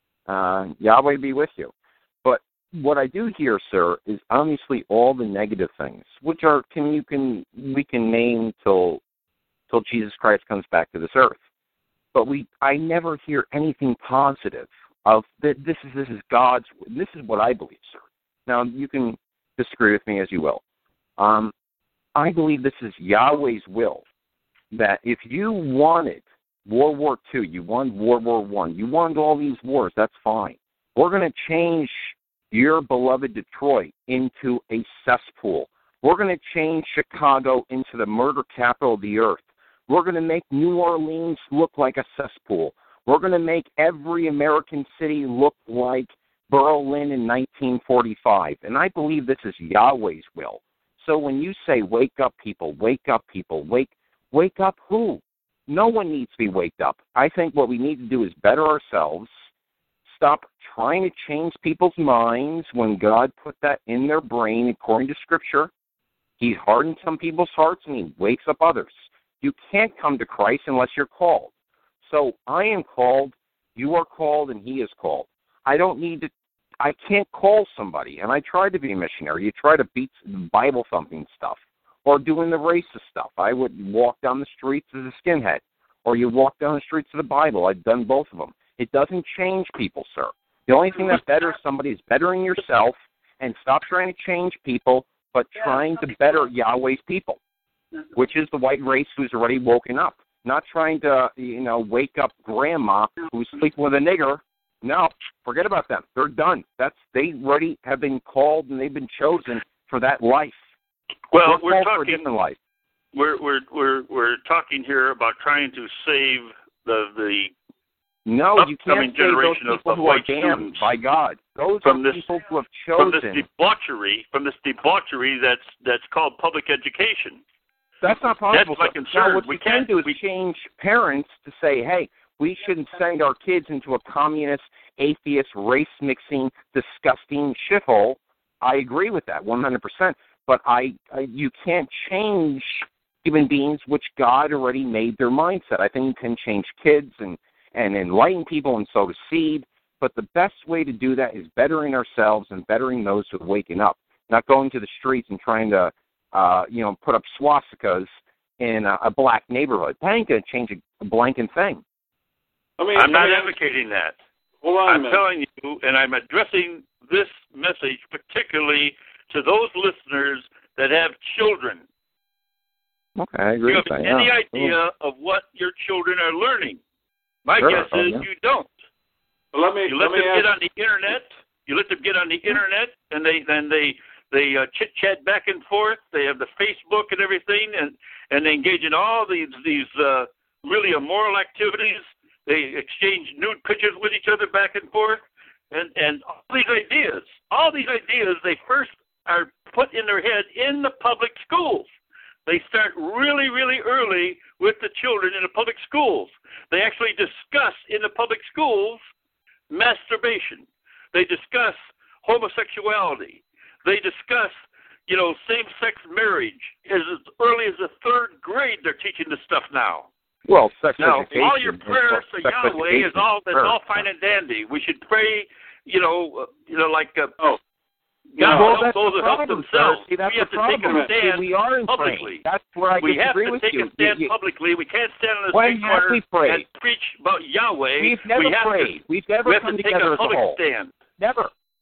uh, Yahweh be with you. But what I do hear, sir, is obviously all the negative things, which are can you can we can name till till Jesus Christ comes back to this earth. But we I never hear anything positive of that. This is this is God's. This is what I believe, sir. Now you can disagree with me as you will. Um, I believe this is Yahweh's will. That if you wanted World War Two, you wanted World War One, you wanted all these wars, that's fine. We're going to change your beloved Detroit into a cesspool. We're going to change Chicago into the murder capital of the earth. We're going to make New Orleans look like a cesspool. We're going to make every American city look like Berlin in nineteen forty-five. And I believe this is Yahweh's will. So when you say, wake up, people, wake up, people, wake Wake up who? No one needs to be waked up. I think what we need to do is better ourselves, stop trying to change people's minds when God put that in their brain according to Scripture. He hardened some people's hearts and he wakes up others. You can't come to Christ unless you're called. So I am called, you are called, and he is called. I don't need to, I can't call somebody, and I tried to be a missionary. You try to beat Bible thumping stuff. Or doing the racist stuff. I would walk down the streets as a skinhead. Or you walk down the streets of the Bible. I've done both of them. It doesn't change people, sir. The only thing that betters somebody is bettering yourself, and stop trying to change people, but trying to better Yahweh's people, which is the white race who's already woken up. Not trying to, you know, wake up grandma who's sleeping with a nigger. No, forget about them. They're done. That's they already have been called and they've been chosen for that life. Well, we're, we're talking. Life. We're we're we're we're talking here about trying to save the the no, you can't save generation those people of, of who are white damned students by God. Those from are this, people who have chosen from this debauchery, from this debauchery that's that's called public education. That's not possible. That's my concern. Now, what we we can do is we, change parents to say, hey, we shouldn't send our kids into a communist, atheist, race-mixing, disgusting shithole. I agree with that one hundred percent. But I, I, you can't change human beings, which God already made their mindset. I think you can change kids and, and enlighten people and sow the seed. But the best way to do that is bettering ourselves and bettering those who are waking up, not going to the streets and trying to, uh, you know, put up swastikas in a, a black neighborhood. That ain't going to change a, a blanking thing. I mean, I'm not I mean, advocating that. Hold on I'm telling you, and I'm addressing this message particularly to those listeners that have children. Okay, I agree Do you with have that. any yeah. idea Ooh. of what your children are learning? My Sure. guess Oh, is yeah. you don't. Let me You let let me them ask, get on the internet. You let them get on the internet, and they then they they uh, chit chat back and forth. They have the Facebook and everything, and and they engage in all these these uh, really immoral activities. They exchange nude pictures with each other back and forth, and and all these ideas, all these ideas, they first are put in their head in the public schools. They start really, really early with the children in the public schools. They actually discuss in the public schools masturbation. They discuss homosexuality. They discuss, you know, same-sex marriage. As early as the third grade, they're teaching this stuff now. Well, sex Now, education. all your prayers to sex Yahweh is education all that's sure. all fine and dandy. We should pray, you know, uh, you know, like uh, oh, God well, help that's those the who help problem, themselves. sir. See, that's we have the to take a problem. stand See, we are in publicly. praying. That's where I we have disagree to with take you. a stand you, you publicly. We can't stand on the when street have corner we prayed? and preach about Yahweh. We've never we have prayed. To, We've never we have come to take together a as a public whole. stand. Never.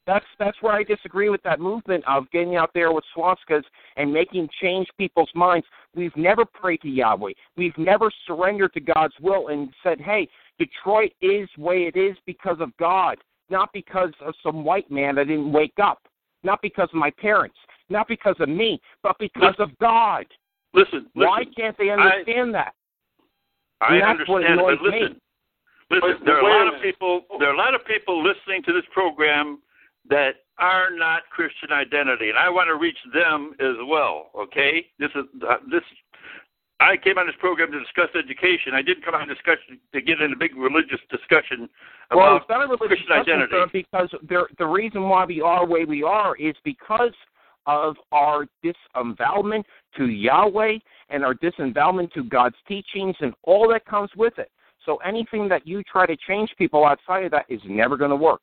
That's that's where I disagree with that movement of getting out there with swastikas and making change people's minds. We've never prayed to Yahweh. We've never surrendered to God's will and said, hey, Detroit is the way it is because of God, not because of some white man that didn't wake up, not because of my parents, not because of me, but because listen, of God. Listen, Why listen, can't they understand I, that? I and that's understand, what annoys but listen, me. listen, But there are wait a a lot of minute. people. There are a lot of people listening to this program that are not Christian identity, and I want to reach them as well. Okay, this is uh, this. I came on this program to discuss education. I didn't come on discussion to get in a big religious discussion about well, it's not a religious Christian identity. sir, because there, the reason why we are the way we are is because of our disavowalment to Yahweh and our disavowalment to God's teachings and all that comes with it. So anything that you try to change people outside of that is never going to work.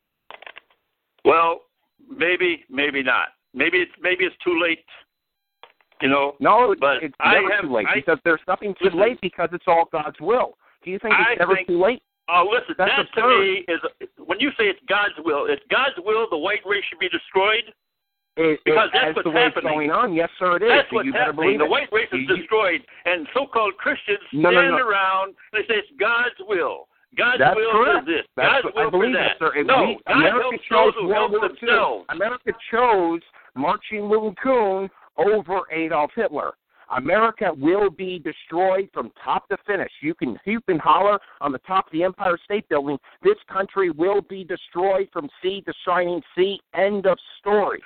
Well, maybe, maybe not. Maybe it's maybe it's too late. You know. No, but it's I never have, too late I, because there's nothing too listen, late because it's all God's will. Do you think it's I never think, too late? Oh, listen, That's that to absurd. me is when you say it's God's will. It's God's will the white race should be destroyed. It, Because it, that's as what's the way happening. it's going on, yes, sir, it is. That's So what's you better happening. believe The it. white race is You- destroyed, and so-called Christians No, stand no, no. around and they say it's God's will. God's That's will correct. is this. That's God's what, will I believe for that, that. sir. If no, we, God America helps chose those who World help War themselves. Two. America chose Martin Luther King over Adolf Hitler. America will be destroyed from top to finish. You can hoop and holler on the top of the Empire State Building. This country will be destroyed from sea to shining sea. End of story.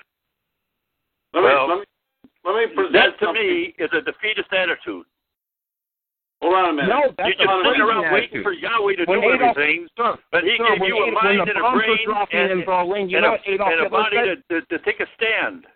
Let me, Well, let me, let me present That to something. me is a defeatist attitude. Hold on a minute. No, that's You just a sit crazy around attitude. waiting for Yahweh to When do Adolf, everything, sir, but He sir, gave when you a Adolf- mind when the and a bombs were brain dropping and, in Berlin, you and, know a, what Adolf and a Hitler body said? to, to, to take a stand.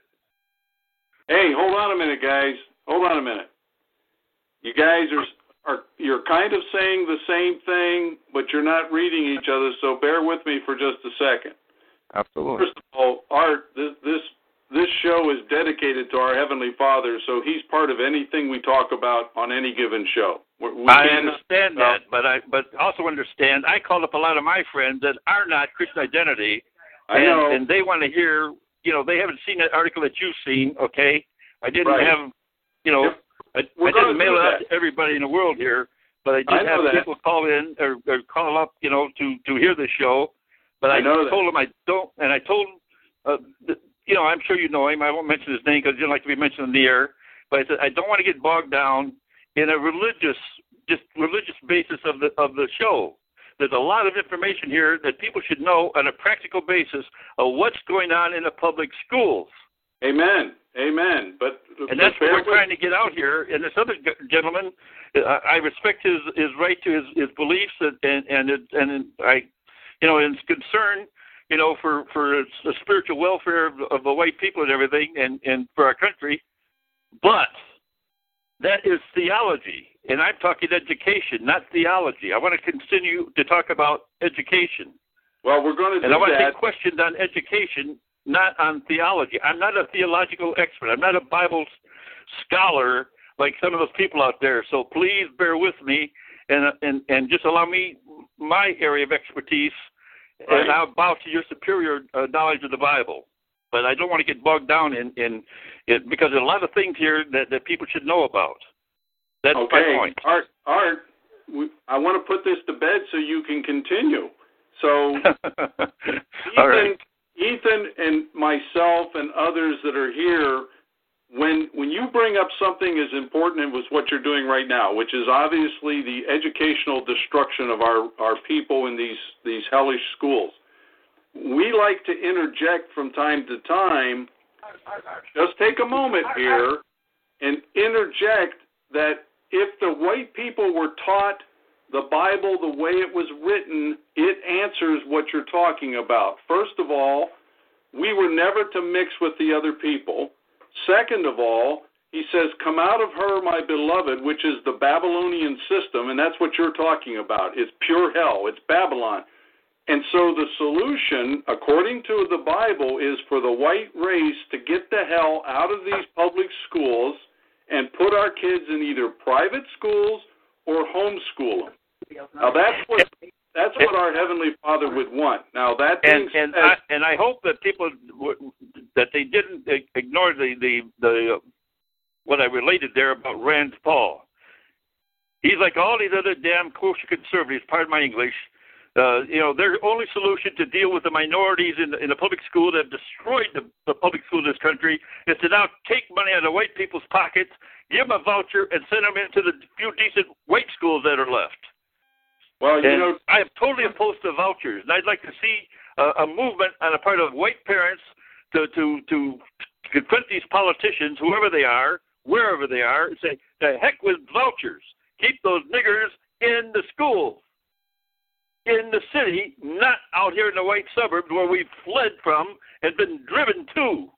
Hey, hold on a minute, guys. Hold on a minute. You guys are are you're kind of saying the same thing, but you're not reading each other. So bear with me for just a second. Absolutely. First of all, Art, this this this show is dedicated to our Heavenly Father, so He's part of anything we talk about on any given show. We, we I can't- understand that, but I but also understand I called up a lot of my friends that are not Christian identity, I and, know. and they want to hear. You know, they haven't seen that article that you've seen. Okay, I didn't Right. have. You know, Yep. I, We're I didn't gonna mail do it out that. to everybody in the world here, but I did I know have that. people call in or, or call up. You know, to to hear the show. But I, I know that. told them I don't, and I told them, uh, that, you know, I'm sure you know him. I won't mention his name because he didn't like to be mentioned in the air. But I said I don't want to get bogged down in a religious, just religious basis of the of the show. There's a lot of information here that people should know on a practical basis of what's going on in the public schools. Amen. Amen. But And that's but what bear we're with- trying to get out here. And this other g- gentleman, I, I respect his, his right to his, his beliefs, and and and, it, and I, you know, and his concern, you know, for for the spiritual welfare of, of the white people and everything, and and for our country. But that is theology, and I'm talking education, not theology. I want to continue to talk about education, Well, we're going to do and I want to that. take questions on education, not on theology. I'm not a theological expert. I'm not a Bible scholar like some of those people out there. So please bear with me and and, and just allow me my area of expertise, Right. and I'll bow to your superior uh, knowledge of the Bible. But I don't want to get bogged down in, in it because there's a lot of things here that, that people should know about. That's Okay, my point. Art, Art, we, I want to put this to bed so you can continue. So All right. Ethan, Ethan and myself and others that are here, when when you bring up something as important as what you're doing right now, which is obviously the educational destruction of our, our people in these, these hellish schools, we like to interject from time to time. Just take a moment here and interject that if the white people were taught the Bible the way it was written, it answers what you're talking about. First of all, we were never to mix with the other people. Second of all, he says, come out of her, my beloved, which is the Babylonian system, and that's what you're talking about. It's pure hell. It's Babylon. And so the solution, according to the Bible, is for the white race to get the hell out of these public schools and put our kids in either private schools or homeschool them. Now, that's what That's what our Heavenly Father would want. Now that and being and said, I, and I hope that people that they didn't ignore the the the what I related there about Rand Paul. He's like all these other damn kosher conservatives. Pardon my English. Uh, you know, their only solution to deal with the minorities in the, in the public school that have destroyed the, the public school in this country is to now take money out of white people's pockets, give them a voucher, and send them into the few decent white schools that are left. Well, you and know, I am totally opposed to vouchers, and I'd like to see a, a movement on the part of white parents to, to, to confront these politicians, whoever they are, wherever they are, and say, the heck with vouchers. Keep those niggers in the schools. In the city, not out here in the white suburbs where we've fled from and been driven to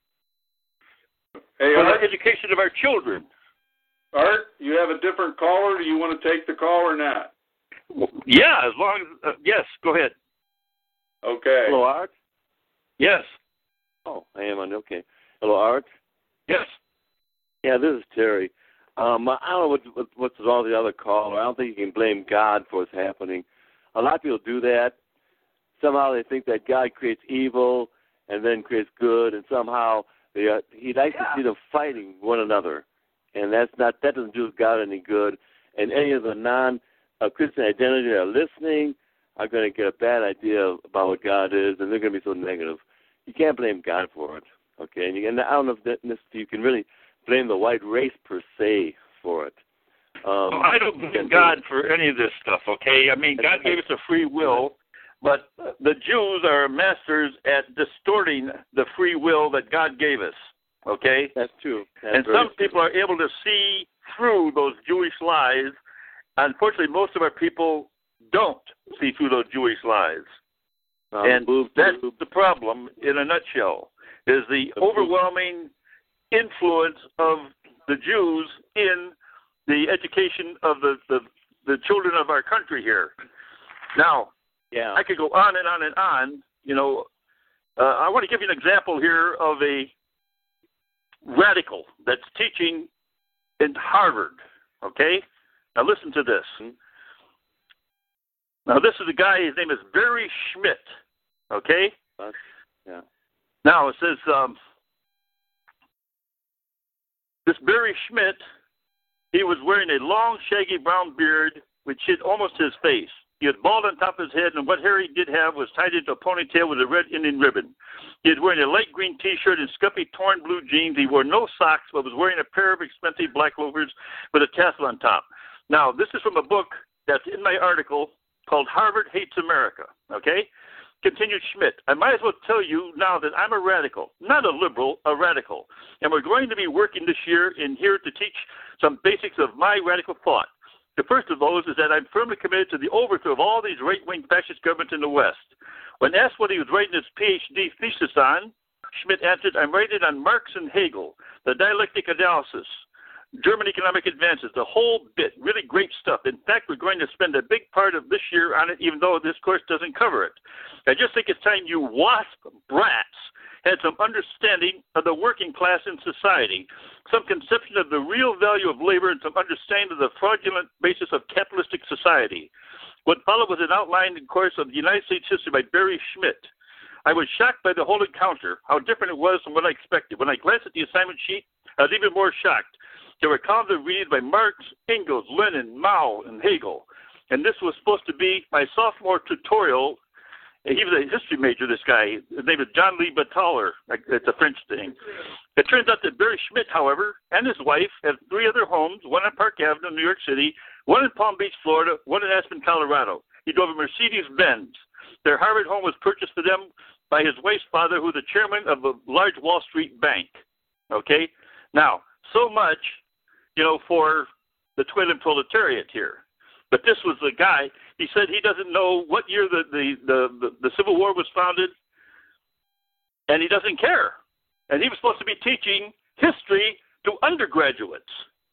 hey, for Art, the education of our children. Art, you have a different caller. Do you want to take the call or not? Yeah, as long as, uh, yes, go ahead. Okay. Hello, Art? Yes. Oh, I am on, okay. Hello, Art? Yes. Yeah, this is Terry. Um, I don't know what, what, what's with all the other callers. I don't think you can blame God for what's happening. A lot of people do that. Somehow they think that God creates evil and then creates good, and somehow they are, he likes yeah. to see them fighting one another, and that's not that doesn't do God any good. And any of the non-Christian identity that are listening are going to get a bad idea about what God is, and they're going to be so negative. You can't blame God for it, okay? And, you, and I don't know if that, you can really blame the white race per se for it. Um, well, I don't blame God for any of this stuff, okay? I mean, God gave us a free will, but the Jews are masters at distorting the free will that God gave us, okay? That's true. That's and some true. people are able to see through those Jewish lies. Unfortunately, most of our people don't see through those Jewish lies. Um, and move, that's move. the problem, in a nutshell, is the overwhelming influence of the Jews in the education of the, the, the children of our country here. Now, yeah. I could go on and on and on. You know, uh, I want to give you an example here of a radical that's teaching in Harvard, okay? Now listen to this. Mm-hmm. Now this is a guy, his name is Barry Schmidt, okay? Uh, yeah. Now it says, um, this Barry Schmidt, he was wearing a long, shaggy brown beard which hid almost his face. He had bald on top of his head, and what hair he did have was tied into a ponytail with a red Indian ribbon. He was wearing a light green T-shirt and scuffy torn blue jeans. He wore no socks, but was wearing a pair of expensive black loafers with a tassel on top. Now, this is from a book that's in my article called Harvard Hates America, okay? Continued Schmidt, I might as well tell you now that I'm a radical, not a liberal, a radical. And we're going to be working this year in here to teach some basics of my radical thought. The first of those is that I'm firmly committed to the overthrow of all these right-wing fascist governments in the West. When asked what he was writing his P H D thesis on, Schmidt answered, I'm writing on Marx and Hegel, the dialectic analysis, German economic advances, the whole bit, really great stuff. In fact, we're going to spend a big part of this year on it, even though this course doesn't cover it. I just think it's time you WASP brats had some understanding of the working class in society, some conception of the real value of labor, and some understanding of the fraudulent basis of capitalistic society. What followed was an outline, of course, of the United States history by Barry Schmidt. I was shocked by the whole encounter, how different it was from what I expected. When I glanced at the assignment sheet, I was even more shocked. There were columns of readings by Marx, Engels, Lenin, Mao, and Hegel. And this was supposed to be my sophomore tutorial. He was a history major, this guy. His name is John Lee Bataller. It's a French thing. It turns out that Barry Schmidt, however, and his wife have three other homes, one on Park Avenue, New York City, one in Palm Beach, Florida, one in Aspen, Colorado. He drove a Mercedes-Benz. Their Harvard home was purchased for them by his wife's father, who was the chairman of a large Wall Street bank. Okay? Now, so much, you know, for the twin and proletariat here. But this was the guy, he said he doesn't know what year the, the, the, the, the Civil War was founded, and he doesn't care. And he was supposed to be teaching history to undergraduates.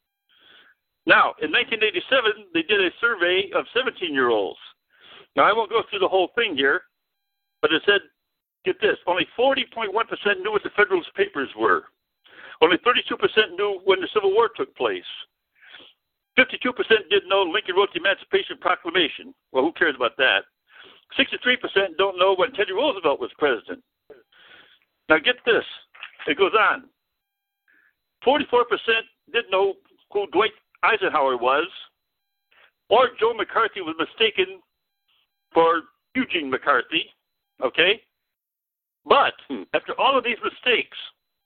Now, in nineteen eighty-seven, they did a survey of seventeen-year-olds. Now, I won't go through the whole thing here, but it said, get this, only forty point one percent knew what the Federalist Papers were. Only thirty-two percent knew when the Civil War took place. fifty-two percent didn't know Lincoln wrote the Emancipation Proclamation. Well, who cares about that? sixty-three percent don't know when Teddy Roosevelt was president. Now get this. It goes on. forty-four percent didn't know who Dwight Eisenhower was, or Joe McCarthy was mistaken for Eugene McCarthy, okay? But after all of these mistakes,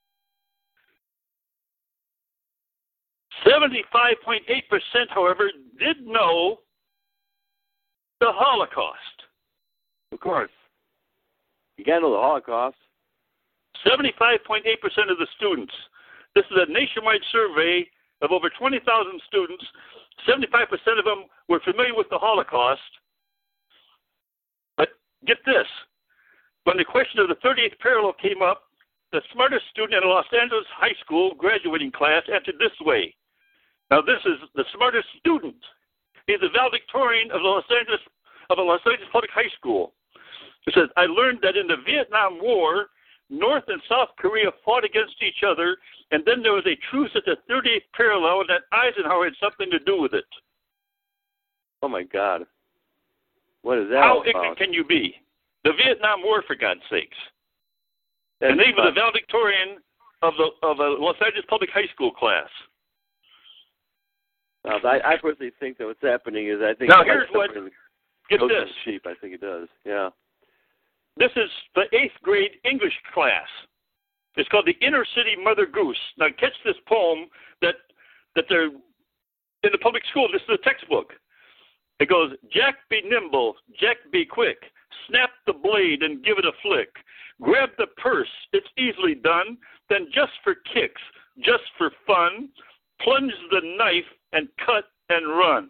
seventy-five point eight percent, however, did know the Holocaust. Of course. You got to know the Holocaust. seventy-five point eight percent of the students. This is a nationwide survey of over twenty thousand students. seventy-five percent of them were familiar with the Holocaust. But get this. When the question of the thirty-eighth parallel came up, the smartest student in a Los Angeles high school graduating class answered this way. Now, this is the smartest student. He's a valedictorian of the Los Angeles of a Los Angeles Public High School. He says, I learned that in the Vietnam War, North and South Korea fought against each other, and then there was a truce at the thirty-eighth parallel, and that Eisenhower had something to do with it. Oh, my God. What is that How all ignorant about? can you be? The Vietnam War, for God's sakes. That's and he was fun. a valedictorian of the of a Los Angeles Public High School class. Now, I, I personally think that what's happening is I think Now, like here's what- somebody Get goes this. to sheep. I think it does. Yeah. This is the eighth grade English class. It's called The Inner City Mother Goose. Now, catch this poem that that they're in the public school. This is a textbook. It goes, Jack be nimble, Jack be quick. Snap the blade and give it a flick. Grab the purse, it's easily done. Then just for kicks, just for fun, plunge the knife and cut and run.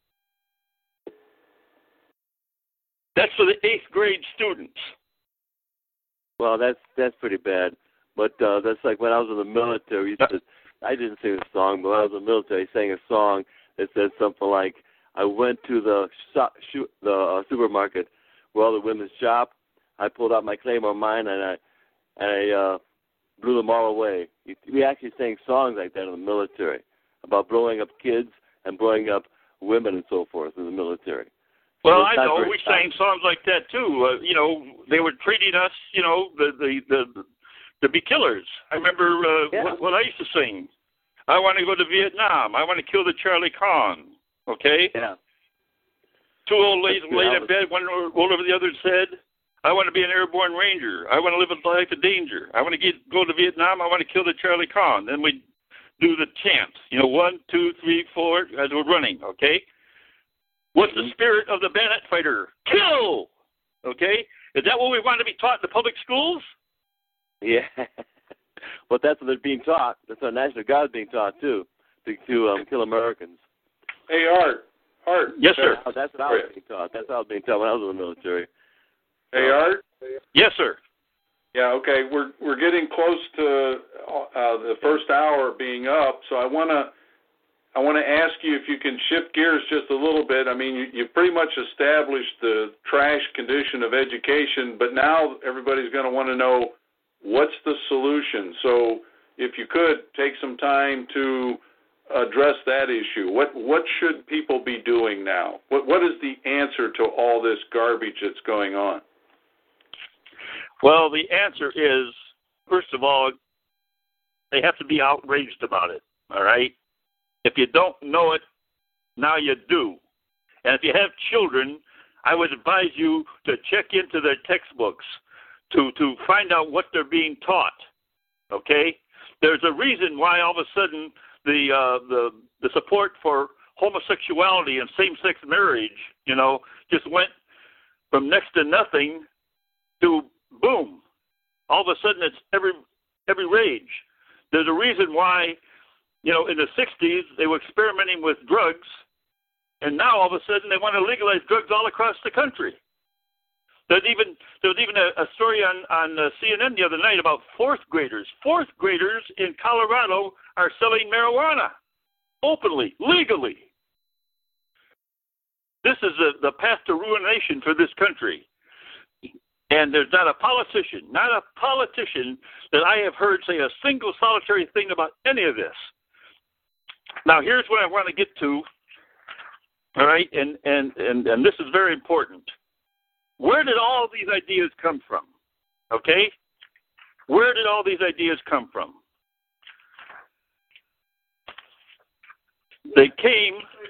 That's for the eighth grade students. Well, that's that's pretty bad. But uh, that's like when I was in the military. We used to, I didn't sing a song, but when I was in the military, I sang a song that said something like, I went to the shop, shoot, the uh, supermarket where all the women shop. I pulled out my Claymore mine and I and I uh, blew them all away. We actually sang songs like that in the military about blowing up kids and blowing up women and so forth in the military. Well, So it's I not know very we sang songs like that too. Uh, you know, they were treating us, you know, the the the, the be killers. I remember uh, Yeah. what, what I used to sing. I want to go to Vietnam. I want to kill the Charlie Con. Okay. Yeah. Two old ladies That's good. laid I in was- bed. One rolled over the other and said, I want to be an airborne ranger. I want to live a life of danger. I want to get go to Vietnam. I want to kill the Charlie Con. Then we do the chant. You know, one, two, three, four, as we're running, okay? What's the spirit of the bayonet fighter? Kill! Okay? Is that what we want to be taught in the public schools? Yeah. But that's what they're being taught. That's what National Guard is being taught, too, to, to um, kill Americans. Hey, Art. Art. Yes, sir. Oh, that's what I was being taught. That's what I was being taught when I was in the military. Hey, Art. Yes, sir. Yeah, okay. We're we're getting close to uh, the first hour being up, so I want to I want to ask you if you can shift gears just a little bit. I mean, you, you pretty much established the trash condition of education, but now everybody's going to want to know what's the solution. So if you could take some time to address that issue. What what should people be doing now? What what is the answer to all this garbage that's going on? Well, the answer is, first of all, they have to be outraged about it, all right? If you don't know it, now you do. And if you have children, I would advise you to check into their textbooks to, to find out what they're being taught, okay? There's a reason why all of a sudden the uh, the the support for homosexuality and same-sex marriage, you know, just went from next to nothing to boom. All of a sudden it's every every rage. There's a reason why, you know, in the sixties they were experimenting with drugs, and now all of a sudden they want to legalize drugs all across the country. There's even there was even a, a story on on uh, C N N the other night about fourth graders. Fourth graders in Colorado are selling marijuana openly, legally. This is the, the path to ruination for this country. And there's not a politician, not a politician that I have heard say a single solitary thing about any of this. Now, here's what I want to get to, all right, and, and, and, and this is very important. where did all these ideas come from? Okay? Where did all these ideas come from? They came.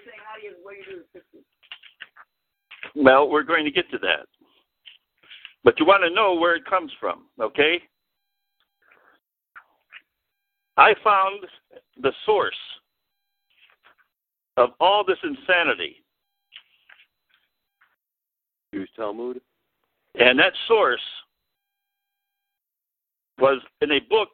Well, we're going to get to that. But you want to know where it comes from, okay? I found the source of all this insanity. Jewish Talmud? And that source was in a book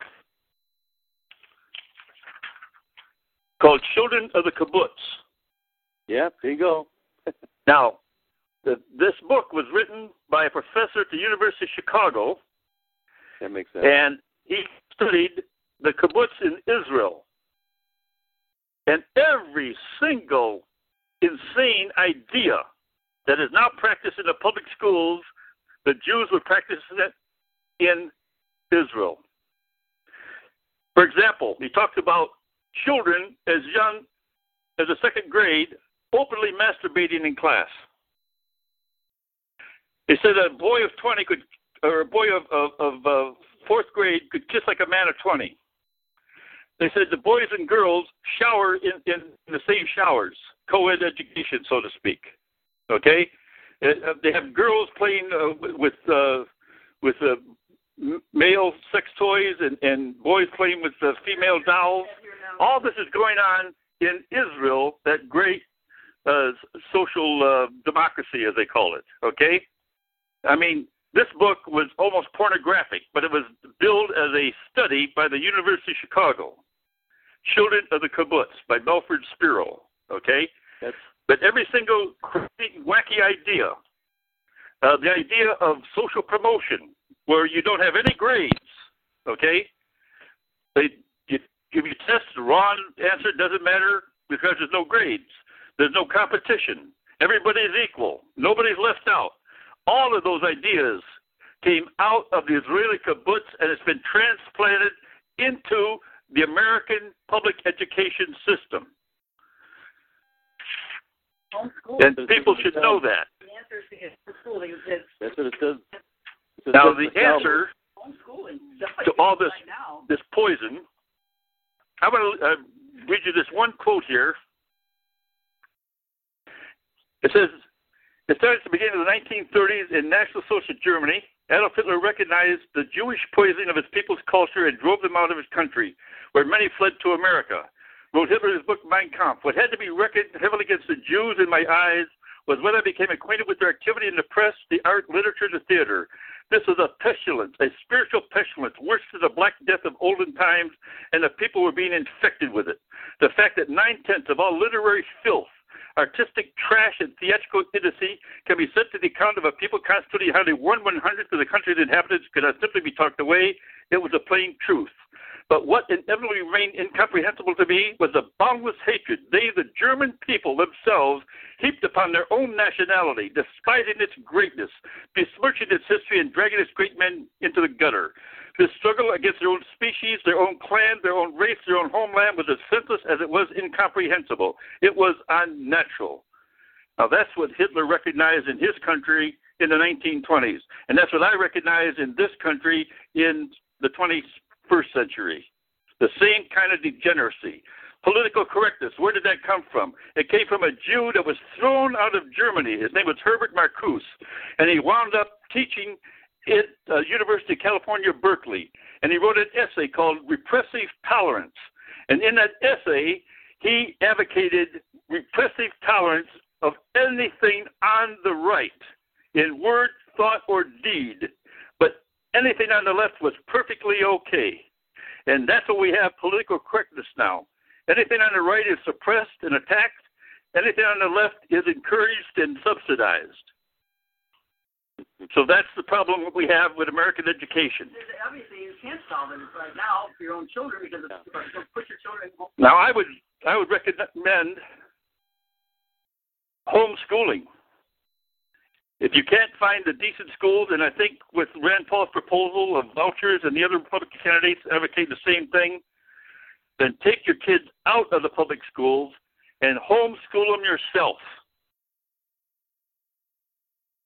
called Children of the Kibbutz. Yeah, there you go. Now, the, this book was written by a professor at the University of Chicago. That makes sense. And he studied the kibbutz in Israel. And every single insane idea that is now practiced in the public schools, the Jews were practicing it in Israel. For example, he talked about children as young as the second grade openly masturbating in class. He said a boy of twenty could, or a boy of, of, of uh, fourth grade could kiss like a man of twenty. They said the boys and girls shower in, in, in the same showers, co-ed education, so to speak. Okay? Uh, they have girls playing uh, with uh, with uh, male sex toys and, and boys playing with uh, female dolls. All this is going on in Israel, that great uh, social uh, democracy, as they call it. Okay? I mean, this book was almost pornographic, but it was billed as a study by the University of Chicago. Children of the Kibbutz by Belford Spiro. Okay? That's... But every single crazy, wacky idea, uh, the idea of social promotion, where you don't have any grades, okay? They you, give you tests, the wrong answer doesn't matter because there's no grades. There's no competition. Everybody is equal. Nobody's left out. All of those ideas came out of the Israeli kibbutz, and it's been transplanted into the American public education system. And people should know that. The answer is homeschooling. That's what it says. Now, the answer to all this this poison, I'm going to uh, read you this one quote here. It says, it starts at the beginning of the nineteen thirties in National Socialist Germany. Adolf Hitler recognized the Jewish poisoning of his people's culture and drove them out of his country, where many fled to America. Wrote Hitler in his book Mein Kampf. What had to be reckoned heavily against the Jews in my eyes was when I became acquainted with their activity in the press, the art, literature, and the theater. This was a pestilence, a spiritual pestilence, worse than the Black Death of olden times, and the people were being infected with it. The fact that nine-tenths of all literary filth, artistic trash, and theatrical idiocy can be set to the account of a people constituting hardly one one-hundredth of the country's inhabitants could not simply be talked away. It was a plain truth. But what inevitably remained incomprehensible to me was the boundless hatred they, the German people themselves, heaped upon their own nationality, despising its greatness, besmirching its history, and dragging its great men into the gutter. This struggle against their own species, their own clan, their own race, their own homeland was as senseless as it was incomprehensible. It was unnatural. Now, that's what Hitler recognized in his country in the nineteen twenties. And that's what I recognize in this country in the twenty-first century. The same kind of degeneracy. Political correctness, where did that come from? It came from a Jew that was thrown out of Germany. His name was Herbert Marcuse, and he wound up teaching at uh, University of California, Berkeley. And he wrote an essay called Repressive Tolerance. And in that essay, he advocated repressive tolerance of anything on the right, in word, thought, or deed. But anything on the left was perfectly okay. And that's what we have, political correctness now. Anything on the right is suppressed and attacked. Anything on the left is encouraged and subsidized. So that's the problem we have with American education. Obviously, you can't solve it right now for your own children because it's, you put your children in home. Now, I would I would recommend homeschooling. If you can't find the decent schools, and I think with Rand Paul's proposal of vouchers and the other Republican candidates advocating the same thing, then take your kids out of the public schools and homeschool them yourself.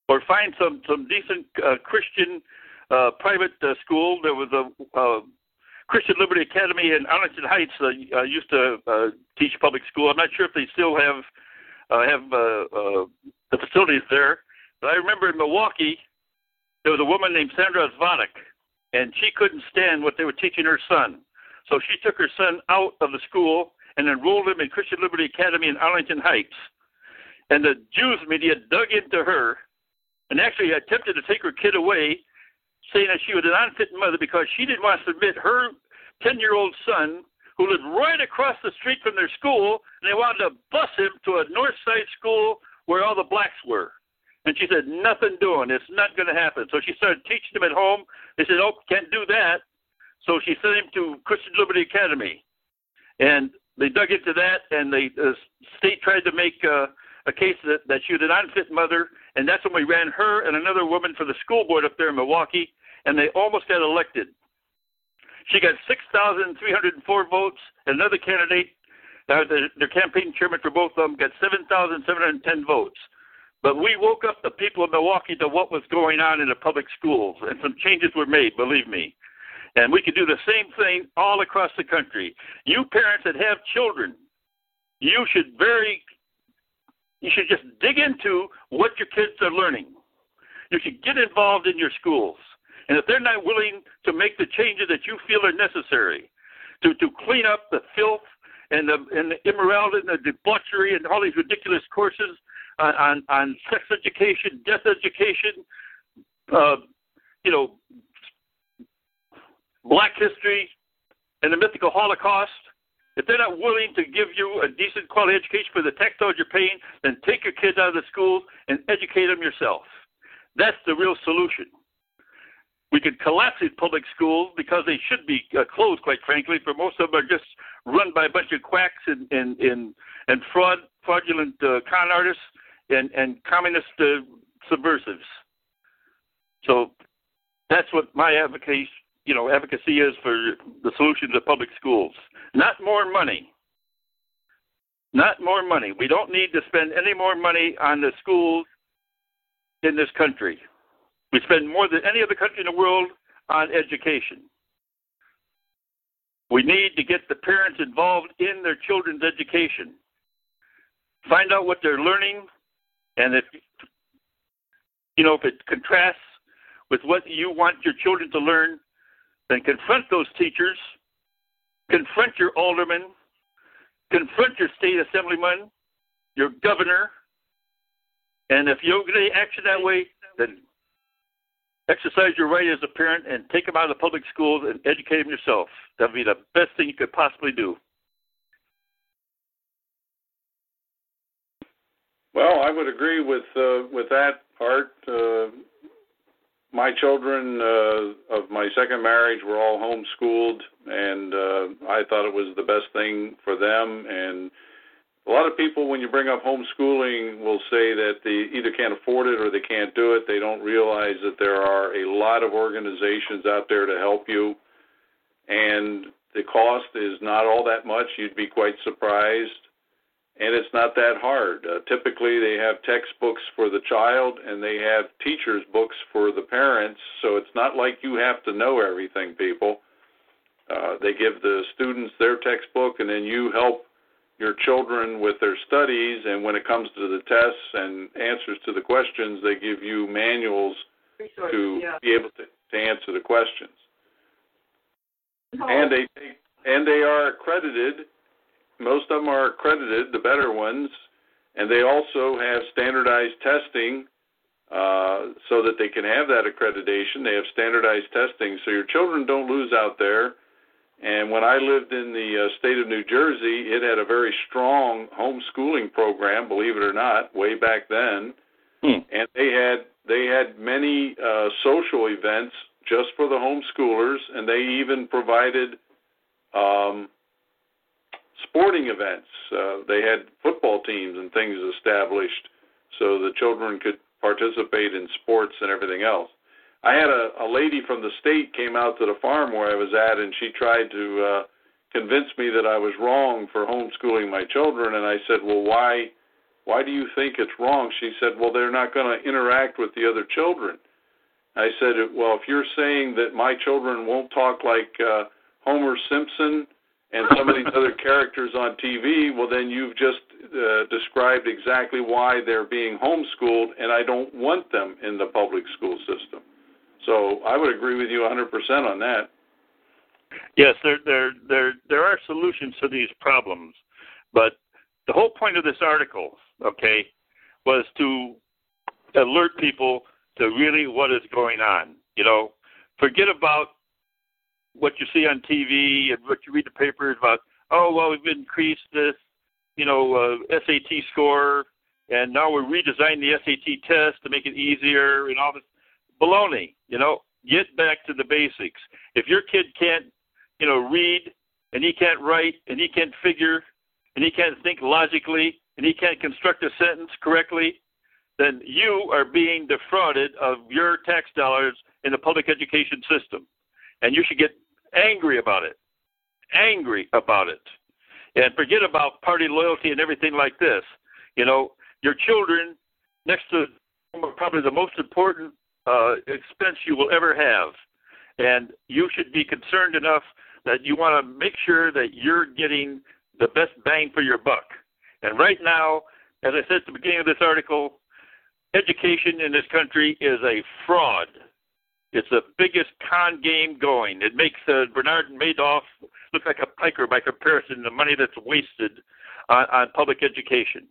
or find some some decent uh, Christian uh, private uh, school. There was a uh, Christian Liberty Academy in Arlington Heights. Uh, uh, used to uh, teach public school. I'm not sure if they still have uh, have uh, uh, the facilities there. But I remember in Milwaukee, there was a woman named Sandra Zvonek, and she couldn't stand what they were teaching her son. So she took her son out of the school and enrolled him in Christian Liberty Academy in Arlington Heights. And the Jews media dug into her and actually attempted to take her kid away, saying that she was an unfit mother because she didn't want to submit her ten-year-old son, who lived right across the street from their school, and they wanted to bus him to a north side school where all the blacks were. And she said, nothing doing. It's not going to happen. So she started teaching him at home. They said, oh, can't do that. So she sent him to Christian Liberty Academy. And they dug into that, and the uh, state tried to make uh, a case that, that she was an unfit mother, and that's when we ran her and another woman for the school board up there in Milwaukee, and they almost got elected. She got six thousand three hundred four votes, and another candidate, uh, the, their campaign chairman for both of them, got seven thousand seven hundred ten votes. But we woke up the people of Milwaukee to what was going on in the public schools, and some changes were made, believe me. And we could do the same thing all across the country. You parents that have children, you should very, you should just dig into what your kids are learning. You should get involved in your schools. And if they're not willing to make the changes that you feel are necessary to, to clean up the filth and the, and the immorality and the debauchery and all these ridiculous courses on, on, on sex education, death education, uh, you know, Black history, and the mythical Holocaust, if they're not willing to give you a decent quality education for the tax dollars you're paying, then take your kids out of the schools and educate them yourself. That's the real solution. We could collapse these public schools because they should be uh, closed, quite frankly, for most of them are just run by a bunch of quacks and and and, and fraud, fraudulent uh, con artists and, and communist uh, subversives. So that's what my advocacy you know, advocacy is for the solution to public schools. Not more money. Not more money. We don't need to spend any more money on the schools in this country. We spend more than any other country in the world on education. We need to get the parents involved in their children's education. Find out what they're learning, and if, you know, if it contrasts with what you want your children to learn, then confront those teachers, confront your aldermen, confront your state assemblyman, your governor, and if you're going to action that way, then exercise your right as a parent and take them out of the public schools and educate them yourself. That would be the best thing you could possibly do. Well, I would agree with uh, with that part. Uh, My children uh, of my second marriage were all homeschooled, and uh, I thought it was the best thing for them. And a lot of people, when you bring up homeschooling, will say that they either can't afford it or they can't do it. They don't realize that there are a lot of organizations out there to help you, and the cost is not all that much. You'd be quite surprised. And it's not that hard. Uh, typically, they have textbooks for the child, and they have teachers' books for the parents, so it's not like you have to know everything, people. Uh, they give the students their textbook, and then you help your children with their studies, and when it comes to the tests and answers to the questions, they give you manuals Resources, to yeah. be able to, to answer the questions. Oh. And they and they are accredited. Most of them are accredited, the better ones, and they also have standardized testing uh, so that they can have that accreditation. They have standardized testing, so your children don't lose out there. And when I lived in the uh, state of New Jersey, it had a very strong homeschooling program, believe it or not, way back then. Hmm. And they had they had many uh, social events just for the homeschoolers, and they even provided um, sporting events. Uh, they had football teams and things established so the children could participate in sports and everything else. I had a, a lady from the state came out to the farm where I was at, and she tried to uh, convince me that I was wrong for homeschooling my children, and I said, well, why why do you think it's wrong? She said, well, they're not going to interact with the other children. I said, well, if you're saying that my children won't talk like uh, Homer Simpson and some of these other characters on T V, well, then you've just uh, described exactly why they're being homeschooled, and I don't want them in the public school system. So I would agree with you one hundred percent on that. Yes, there, there, there, there are solutions to these problems, but the whole point of this article, okay, was to alert people to really what is going on. You know, forget about what you see on T V and what you read the papers about, oh, well, we've increased this, you know, uh, S A T score, and now we're redesigning the S A T test to make it easier and all this baloney. You know, get back to the basics. If your kid can't, you know, read, and he can't write, and he can't figure, and he can't think logically, and he can't construct a sentence correctly, then you are being defrauded of your tax dollars in the public education system. And you should get angry about it. Angry about it. And forget about party loyalty and everything like this. You know, your children, next to probably the most important uh, expense you will ever have. And you should be concerned enough that you want to make sure that you're getting the best bang for your buck. And right now, as I said at the beginning of this article, education in this country is a fraud. It's the biggest con game going. It makes uh, Bernard Madoff look like a piker by comparison to the money that's wasted on, on public education.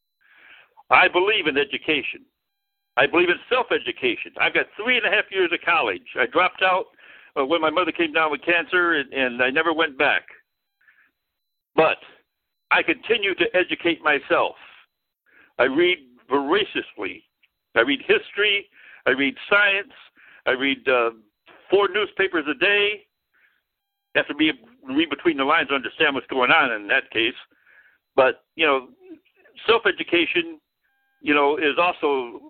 I believe in education. I believe in self-education. I've got three and a half years of college. I dropped out uh, when my mother came down with cancer, and, and I never went back. But I continue to educate myself. I read voraciously. I read history. I read science. I read uh, four newspapers a day. You have to be read between the lines to understand what's going on in that case. But, you know, self-education, you know, is also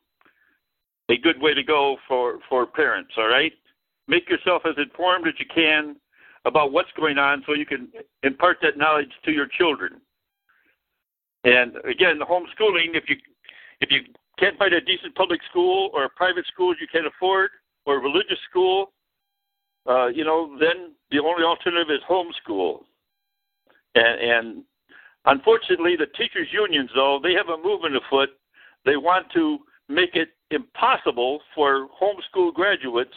a good way to go for, for parents, all right? Make yourself as informed as you can about what's going on so you can impart that knowledge to your children. And, again, the homeschooling, if you if you can't find a decent public school or a private school you can afford or a religious school, uh, you know, then the only alternative is homeschool. And, and unfortunately, the teachers' unions, though, they have a movement afoot. They want to make it impossible for homeschool graduates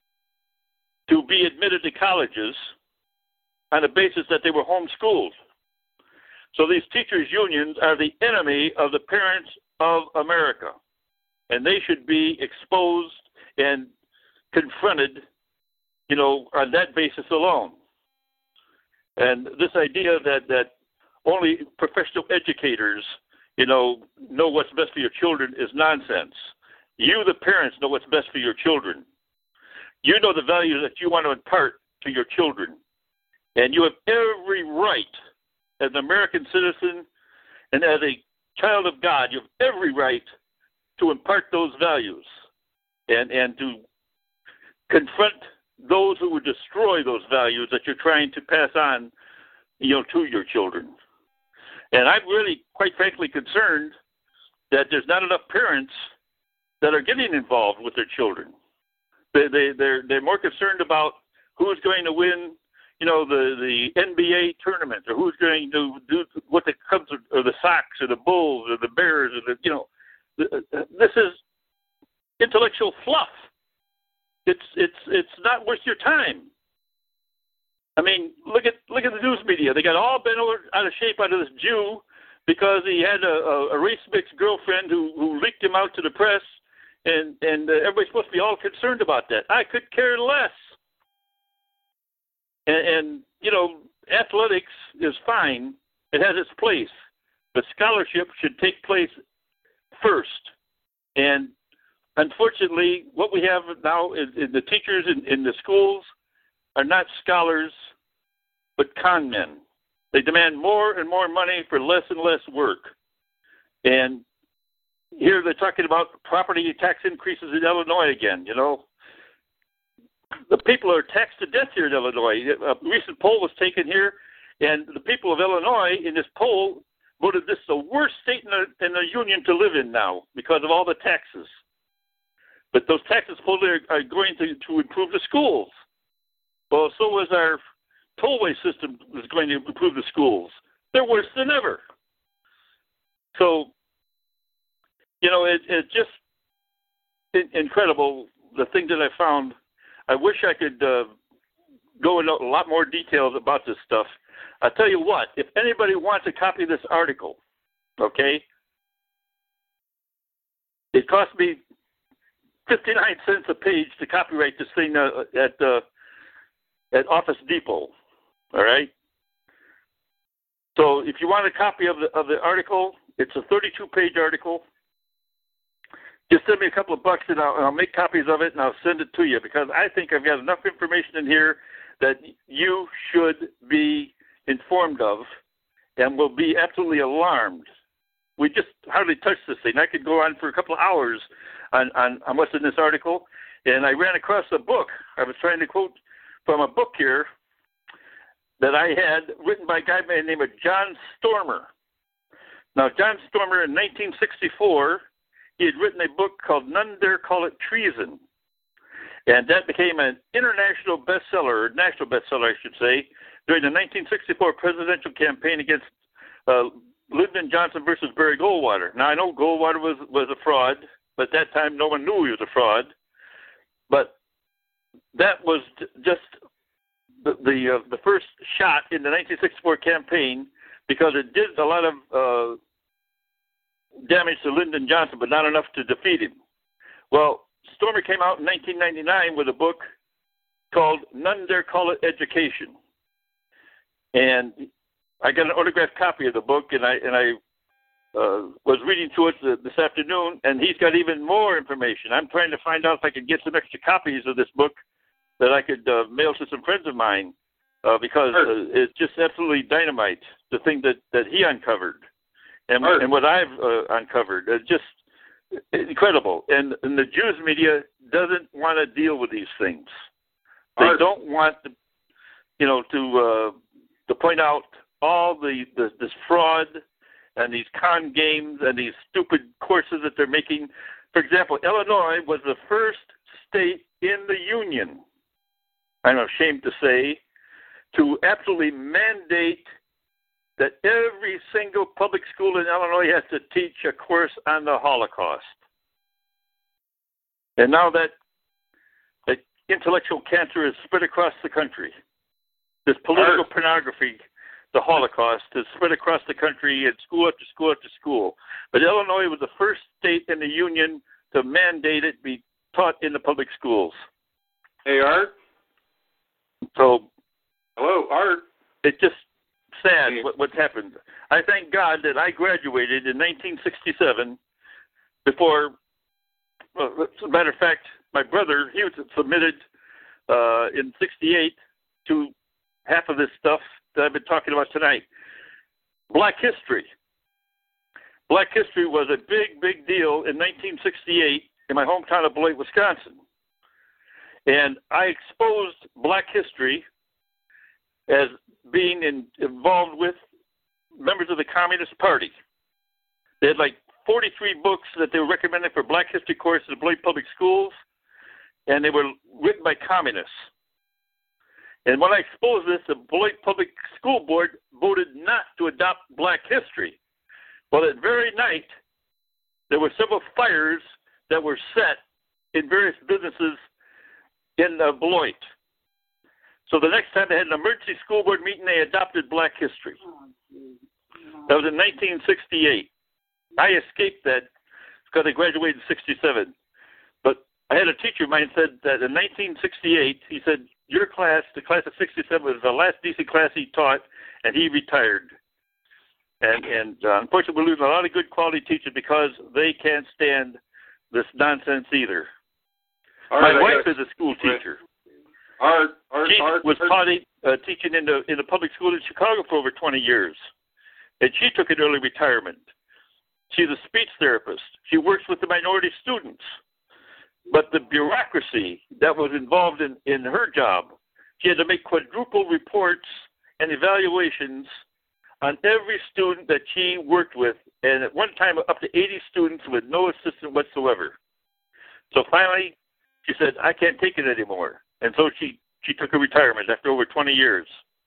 to be admitted to colleges on the basis that they were homeschooled. So these teachers' unions are the enemy of the parents of America, and they should be exposed and confronted, you know, on that basis alone. And this idea that, that only professional educators, you know, know what's best for your children is nonsense. You, the parents, know what's best for your children. You know the values that you want to impart to your children. And you have every right as an American citizen and as a child of God, you have every right to impart those values and, and to confront those who would destroy those values that you're trying to pass on, you know, to your children. And I'm really, quite frankly, concerned that there's not enough parents that are getting involved with their children. They, they, they're, they're more concerned about who's going to win, you know, the, the N B A tournament, or who's going to do what the Cubs or the Sox or the Bulls or the Bears or the, you know, this is intellectual fluff. It's it's it's not worth your time. I mean, look at look at the news media. They got all bent out of shape out of this Jew because he had a, a, a race mixed girlfriend who, who leaked him out to the press, and and uh, everybody's supposed to be all concerned about that. I could care less. And, and, you know, athletics is fine. It has its place. But scholarship should take place first. And unfortunately, what we have now is, is the teachers in, in the schools are not scholars, but con men. They demand more and more money for less and less work. And here they're talking about property tax increases in Illinois again, you know. The people are taxed to death here in Illinois. A recent poll was taken here, and the people of Illinois in this poll voted this the worst state in the, in the union to live in now because of all the taxes. But those taxes supposedly are, are going to, to improve the schools. Well, so was our tollway system is going to improve the schools. They're worse than ever. So, you know, it, it's just incredible, the thing that I found. I wish I could uh, go into a lot more details about this stuff. I'll tell you what, if anybody wants a copy of this article, okay, it cost me fifty-nine cents a page to copyright this thing uh, at uh, at Office Depot, all right? So if you want a copy of the of the article, it's a thirty-two page article. Just send me a couple of bucks and I'll, I'll make copies of it and I'll send it to you because I think I've got enough information in here that you should be informed of and will be absolutely alarmed. We just hardly touched this thing. I could go on for a couple of hours on, on, on what's in this article, and I ran across a book. I was trying to quote from a book here that I had written by a guy by the name of John Stormer. Now, John Stormer in nineteen sixty-four, he had written a book called None Dare Call It Treason. And that became an international bestseller, or national bestseller, I should say, during the nineteen sixty-four presidential campaign against uh, Lyndon Johnson versus Barry Goldwater. Now, I know Goldwater was, was a fraud, but at that time no one knew he was a fraud. But that was just the the, uh, the first shot in the nineteen sixty-four campaign because it did a lot of uh, damage to Lyndon Johnson, but not enough to defeat him. Well, Stormer came out in nineteen ninety-nine with a book called None Dare Call It Education. And I got an autographed copy of the book, and I and I uh, was reading through it this afternoon, and he's got even more information. I'm trying to find out if I could get some extra copies of this book that I could uh, mail to some friends of mine uh, because uh, it's just absolutely dynamite, the thing that, that he uncovered and, and what I've uh, uncovered. It's just incredible. And, and the Jews media doesn't want to deal with these things. They Art. don't want to, you know, to uh, to point out all the, the this fraud and these con games and these stupid courses that they're making. For example, Illinois was the first state in the union, I'm ashamed to say, to absolutely mandate that every single public school in Illinois has to teach a course on the Holocaust. And now that, that intellectual cancer is spread across the country. This political Art. pornography, the Holocaust, is spread across the country and school after school after school. But Illinois was the first state in the union to mandate it be taught in the public schools. Hey, Art. So, hello, Art. It's just sad what, what's happened. I thank God that I graduated in nineteen sixty-seven before, well, as a matter of fact, my brother, he was submitted uh, in sixty-eight to half of this stuff that I've been talking about tonight. Black history. Black history was a big, big deal in nineteen sixty-eight in my hometown of Beloit, Wisconsin. And I exposed black history as being in, involved with members of the Communist Party. They had like forty-three books that they were recommending for black history courses in Beloit Public Schools, and they were written by communists. And when I exposed this, the Beloit Public School Board voted not to adopt black history. Well, that very night, there were several fires that were set in various businesses in uh, Beloit. So the next time they had an emergency school board meeting, they adopted black history. That was in nineteen sixty-eight. I escaped that because I graduated in sixty-seven. But I had a teacher of mine said that in nineteen sixty-eight, he said, your class, the class of sixty-seven, was the last decent class he taught, and he retired. And, and uh, unfortunately, we're losing a lot of good quality teachers because they can't stand this nonsense either. All My right, wife is a school teacher. Art, Art, she Art, was Art. taught, uh, teaching in the in the public school in Chicago for over twenty years, and she took an early retirement. She's a speech therapist. She works with the minority students. But the bureaucracy that was involved in, in her job, she had to make quadruple reports and evaluations on every student that she worked with, and at one time up to eighty students with no assistant whatsoever. So finally, she said, I can't take it anymore. And so she, she took a retirement after over twenty years.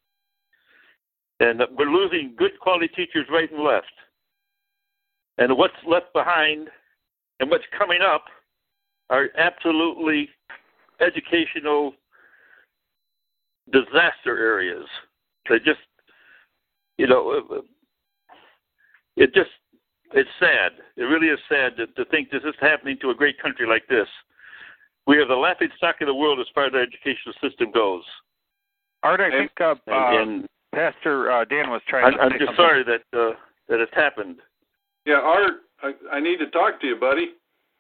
And we're losing good quality teachers right and left. And what's left behind and what's coming up are absolutely educational disaster areas. They just, you know, it just, it's sad. It really is sad to, to think this is happening to a great country like this. We are the laughing stock of the world as far as our educational system goes. Art, I think uh, and, uh, Pastor uh, Dan was trying I'm, to I'm say just something. sorry that uh, that it's happened. Yeah, Art, I, I need to talk to you, buddy.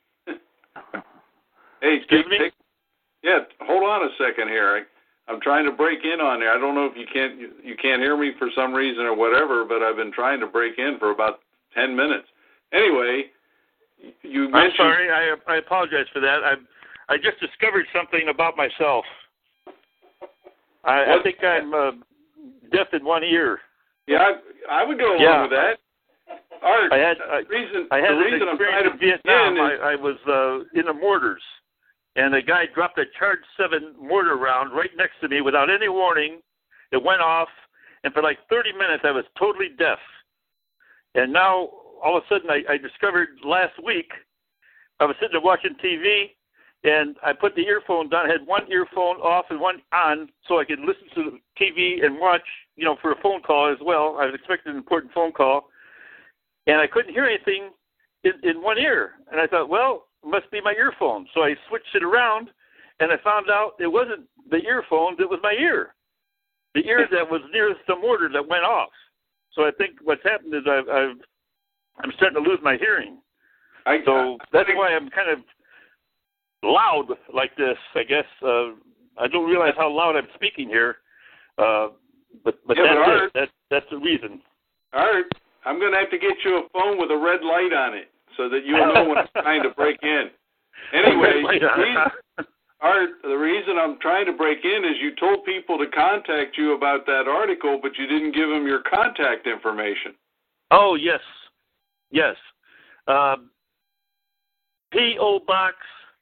Hey, Excuse take, me? take, yeah, hold on a second here. I, I'm trying to break in on there. I don't know if you can't you, you can't hear me for some reason or whatever, but I've been trying to break in for about ten minutes. Anyway, you mentioned. I'm sorry. I I apologize for that. I I just discovered something about myself. I, I think I'm uh, deaf in one ear. Yeah, I, I would go along yeah. with that. Art, I had I, the reason, I had the an reason I'm trying experience to in Vietnam. begin is, I, I was uh, in the mortars, and a guy dropped a Charge seven mortar round right next to me without any warning. It went off, and for like thirty minutes I was totally deaf. And now all of a sudden I, I discovered last week I was sitting there watching T V, and I put the earphones on. I had one earphone off and one on, so I could listen to the T V and watch, you know, for a phone call as well. I was expecting an important phone call, and I couldn't hear anything in, in one ear. And I thought, well, it must be my earphones. So I switched it around, and I found out it wasn't the earphones, it was my ear. The ear that was nearest the mortar that went off. So I think what's happened is I've, I've I'm starting to lose my hearing. I, so I, that's I, why I'm kind of loud like this, I guess. Uh, I don't realize how loud I'm speaking here, uh, but but yeah, that's but Art, it. That's that's the reason. Art, I'm going to have to get you a phone with a red light on it so that you'll know when I'm trying to break in. Anyway, the reason, Art, the reason I'm trying to break in is you told people to contact you about that article, but you didn't give them your contact information. Oh, yes. Yes. Um, P O. Box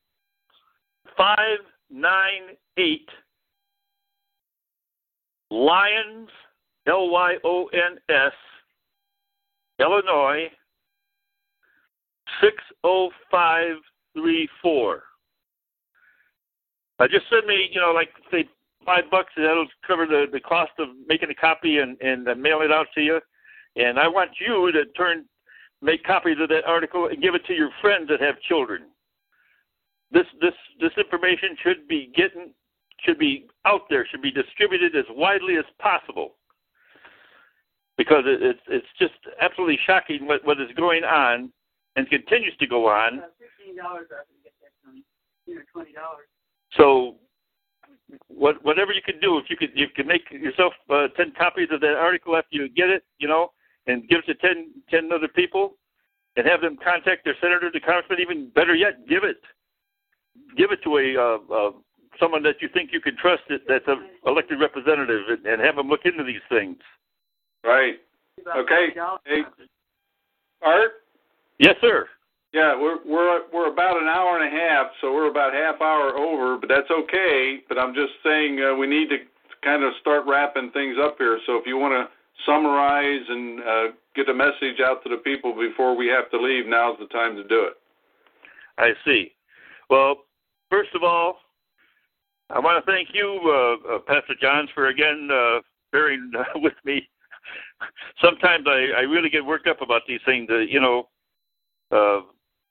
five nine eight, Lyons, L Y O N S, Illinois, six oh five three four. Uh, just send me, you know, like, say, five bucks, and that'll cover the, the cost of making a copy and, and uh, mail it out to you. And I want you to turn, make copies of that article and give it to your friends that have children. This this this information should be getting should be out there, should be distributed as widely as possible, because it, it's it's just absolutely shocking what, what is going on and continues to go on. Fifteen dollars, I can get that from you, or twenty dollars. So, what whatever you can do, if you could you can make yourself uh, ten copies of that article after you get it, you know, and give it to ten, ten other people, and have them contact their senator, the congressman. Even better yet, give it. Give it to a uh, uh, someone that you think you can trust that, that's an elected representative, and, and have them look into these things. Right. Okay. Hey, Art? Yes, sir. Yeah, we're we're we're about an hour and a half, so we're about half hour over, but that's okay. But I'm just saying uh, we need to kind of start wrapping things up here. So if you want to summarize and uh, get a message out to the people before we have to leave, now's the time to do it. I see. Well, first of all, I want to thank you, uh, uh, Pastor Johns, for again uh, bearing uh, with me. Sometimes I, I really get worked up about these things. Uh, you know, uh,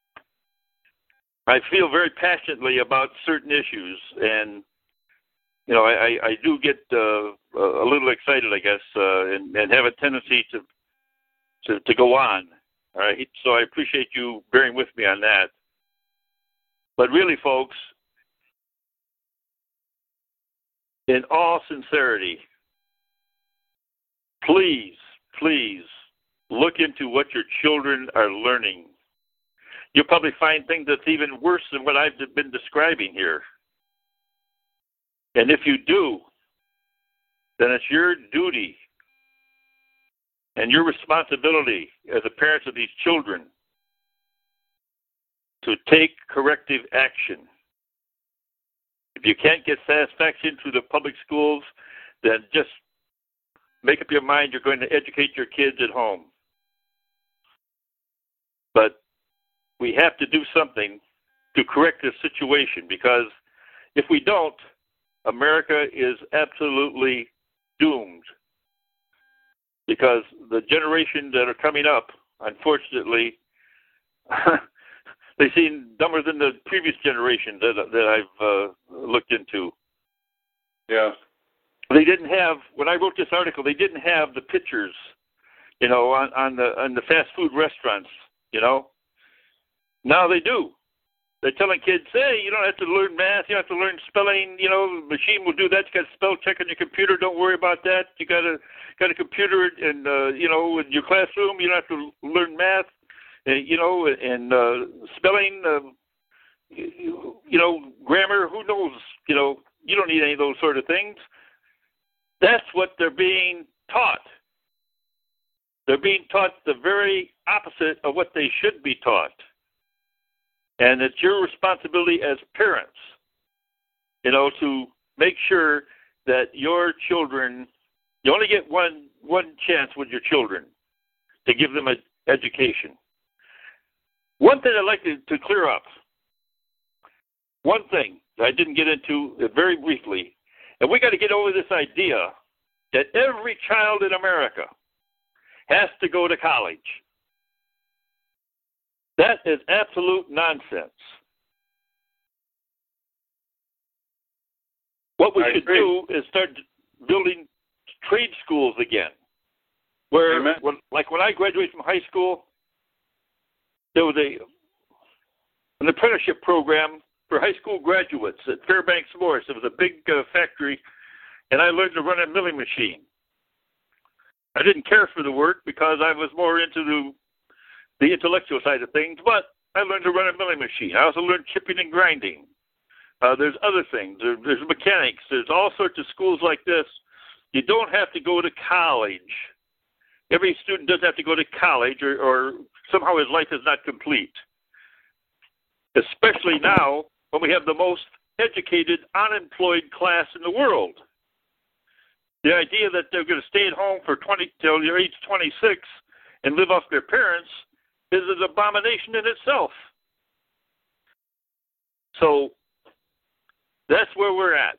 I feel very passionately about certain issues, and you know, I, I do get uh, a little excited, I guess, uh, and, and have a tendency to, to to go on. All right, so I appreciate you bearing with me on that. But really, folks, in all sincerity, please, please look into what your children are learning. You'll probably find things that's even worse than what I've been describing here. And if you do, then it's your duty and your responsibility as a parent of these children to take corrective action. If you can't get satisfaction through the public schools, then just make up your mind you're going to educate your kids at home. But we have to do something to correct this situation, because if we don't, America is absolutely doomed. Because the generations that are coming up, unfortunately, they seem dumber than the previous generation that that I've uh, looked into. Yeah. They didn't have, when I wrote this article, they didn't have the pictures, you know, on, on the on the fast food restaurants, you know. Now they do. They're telling kids, hey, you don't have to learn math, you don't have to learn spelling, you know, the machine will do that. You got to spell check on your computer, don't worry about that. You got a got a computer in uh, you know, in your classroom, you don't have to learn math. You know, and uh, spelling, uh, you, you know, grammar, who knows, you know, you don't need any of those sort of things. That's what they're being taught. They're being taught the very opposite of what they should be taught. And it's your responsibility as parents, you know, to make sure that your children, you only get one, one chance with your children to give them an education. One thing I'd like to, to clear up, one thing that I didn't get into very briefly, and we got to get over this idea that every child in America has to go to college. That is absolute nonsense. What we I should agree. do is start building trade schools again, where, when, like when I graduated from high school, there was a an apprenticeship program for high school graduates at Fairbanks Morris. It was a big uh, factory, and I learned to run a milling machine. I didn't care for the work because I was more into the, the intellectual side of things, but I learned to run a milling machine. I also learned chipping and grinding. Uh, there's other things. There, there's mechanics. There's all sorts of schools like this. You don't have to go to college. Every student doesn't have to go to college, or, or somehow his life is not complete. Especially now when we have the most educated, unemployed class in the world. The idea that they're going to stay at home for twenty till they're age twenty-six and live off their parents is an abomination in itself. So that's where we're at.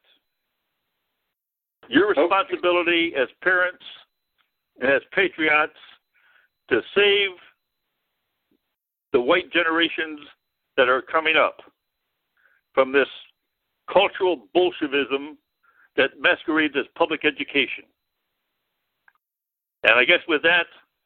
Your responsibility as parents and as patriots to save the white generations that are coming up from this cultural Bolshevism that masquerades as public education. And I guess with that,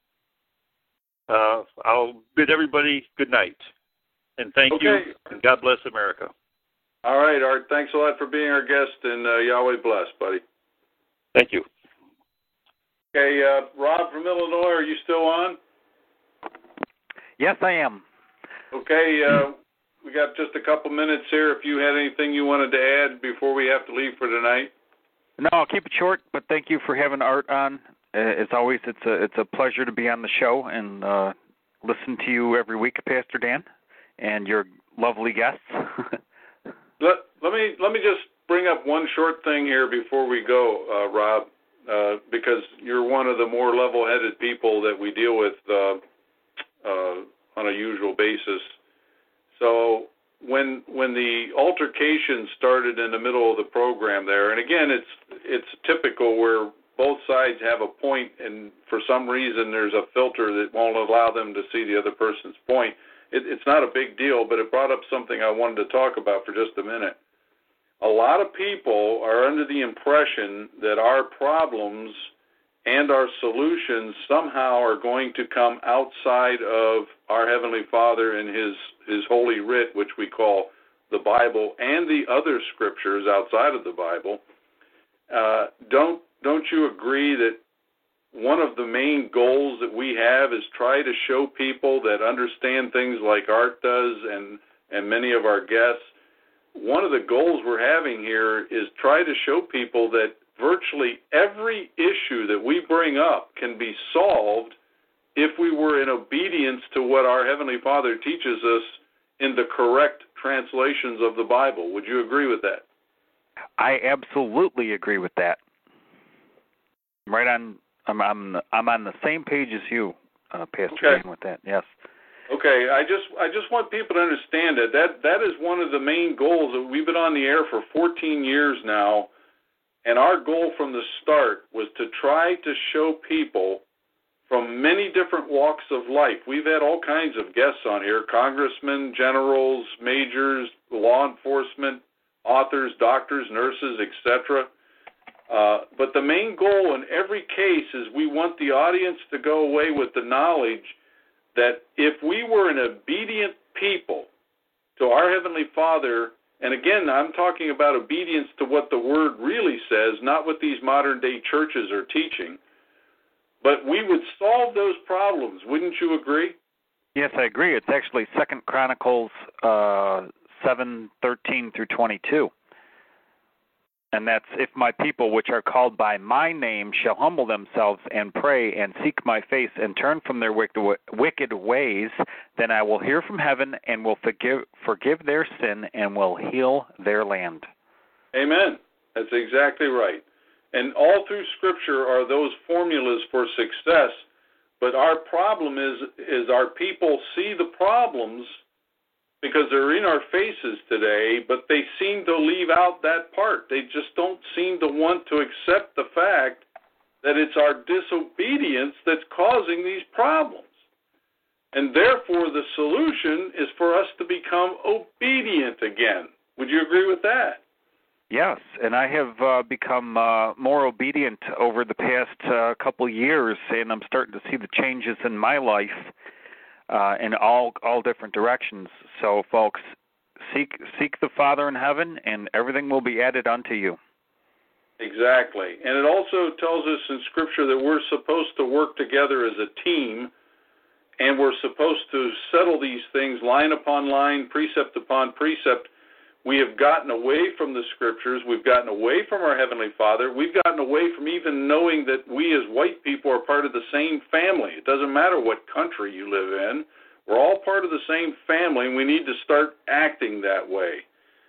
uh, I'll bid everybody good night. And thank okay. you, and God bless America. All right, Art. Thanks a lot for being our guest, and uh, Yahweh bless, buddy. Thank you. Okay, uh, Rob from Illinois, are you still on? Yes, I am. Okay, uh, we got just a couple minutes here. If you had anything you wanted to add before we have to leave for tonight. No, I'll keep it short, but thank you for having Art on. As always, it's a it's a pleasure to be on the show and uh, listen to you every week, Pastor Dan, and your lovely guests. let let me let me just bring up one short thing here before we go, uh, Rob, uh, because you're one of the more level-headed people that we deal with uh, uh, on a usual basis. So when when the altercation started in the middle of the program there, and again, it's it's typical where both sides have a point, and for some reason there's a filter that won't allow them to see the other person's point. It, it's not a big deal, but it brought up something I wanted to talk about for just a minute. A lot of people are under the impression that our problems and our solutions somehow are going to come outside of our Heavenly Father and His, His Holy Writ, which we call the Bible, and the other scriptures outside of the Bible. Uh, don't don't you agree that one of the main goals that we have is try to show people that understand things like Art does and, and many of our guests, one of the goals we're having here is try to show people that virtually every issue that we bring up can be solved if we were in obedience to what our Heavenly Father teaches us in the correct translations of the Bible. Would you agree with that? I absolutely agree with that. Right on. I'm I'm I'm on the same page as you, uh, Pastor okay. Dan, with that. Yes. Okay. I just I just want people to understand that that that is one of the main goals. We've been on the air for fourteen years now, and our goal from the start was to try to show people from many different walks of life. We've had all kinds of guests on here: congressmen, generals, majors, law enforcement, authors, doctors, nurses, et cetera. Uh, but the main goal in every case is we want the audience to go away with the knowledge that if we were an obedient people to our Heavenly Father, and again, I'm talking about obedience to what the Word really says, not what these modern-day churches are teaching, but we would solve those problems. Wouldn't you agree? Yes, I agree. It's actually Second Chronicles uh, seven thirteen through twenty-two. And that's, if my people, which are called by my name, shall humble themselves and pray and seek my face and turn from their wicked ways, then I will hear from heaven and will forgive forgive their sin and will heal their land. Amen. That's exactly right. And all through Scripture are those formulas for success. But our problem is, is our people see the problems because they're in our faces today, but they seem to leave out that part. They just don't seem to want to accept the fact that it's our disobedience that's causing these problems. And therefore, the solution is for us to become obedient again. Would you agree with that? Yes, and I have uh, become uh, more obedient over the past uh, couple years, and I'm starting to see the changes in my life uh, in all all different directions. So, folks, seek seek the Father in heaven, and everything will be added unto you. Exactly. And it also tells us in Scripture that we're supposed to work together as a team, and we're supposed to settle these things line upon line, precept upon precept. We have gotten away from the Scriptures. We've gotten away from our Heavenly Father. We've gotten away from even knowing that we as white people are part of the same family. It doesn't matter what country you live in. We're all part of the same family, and we need to start acting that way.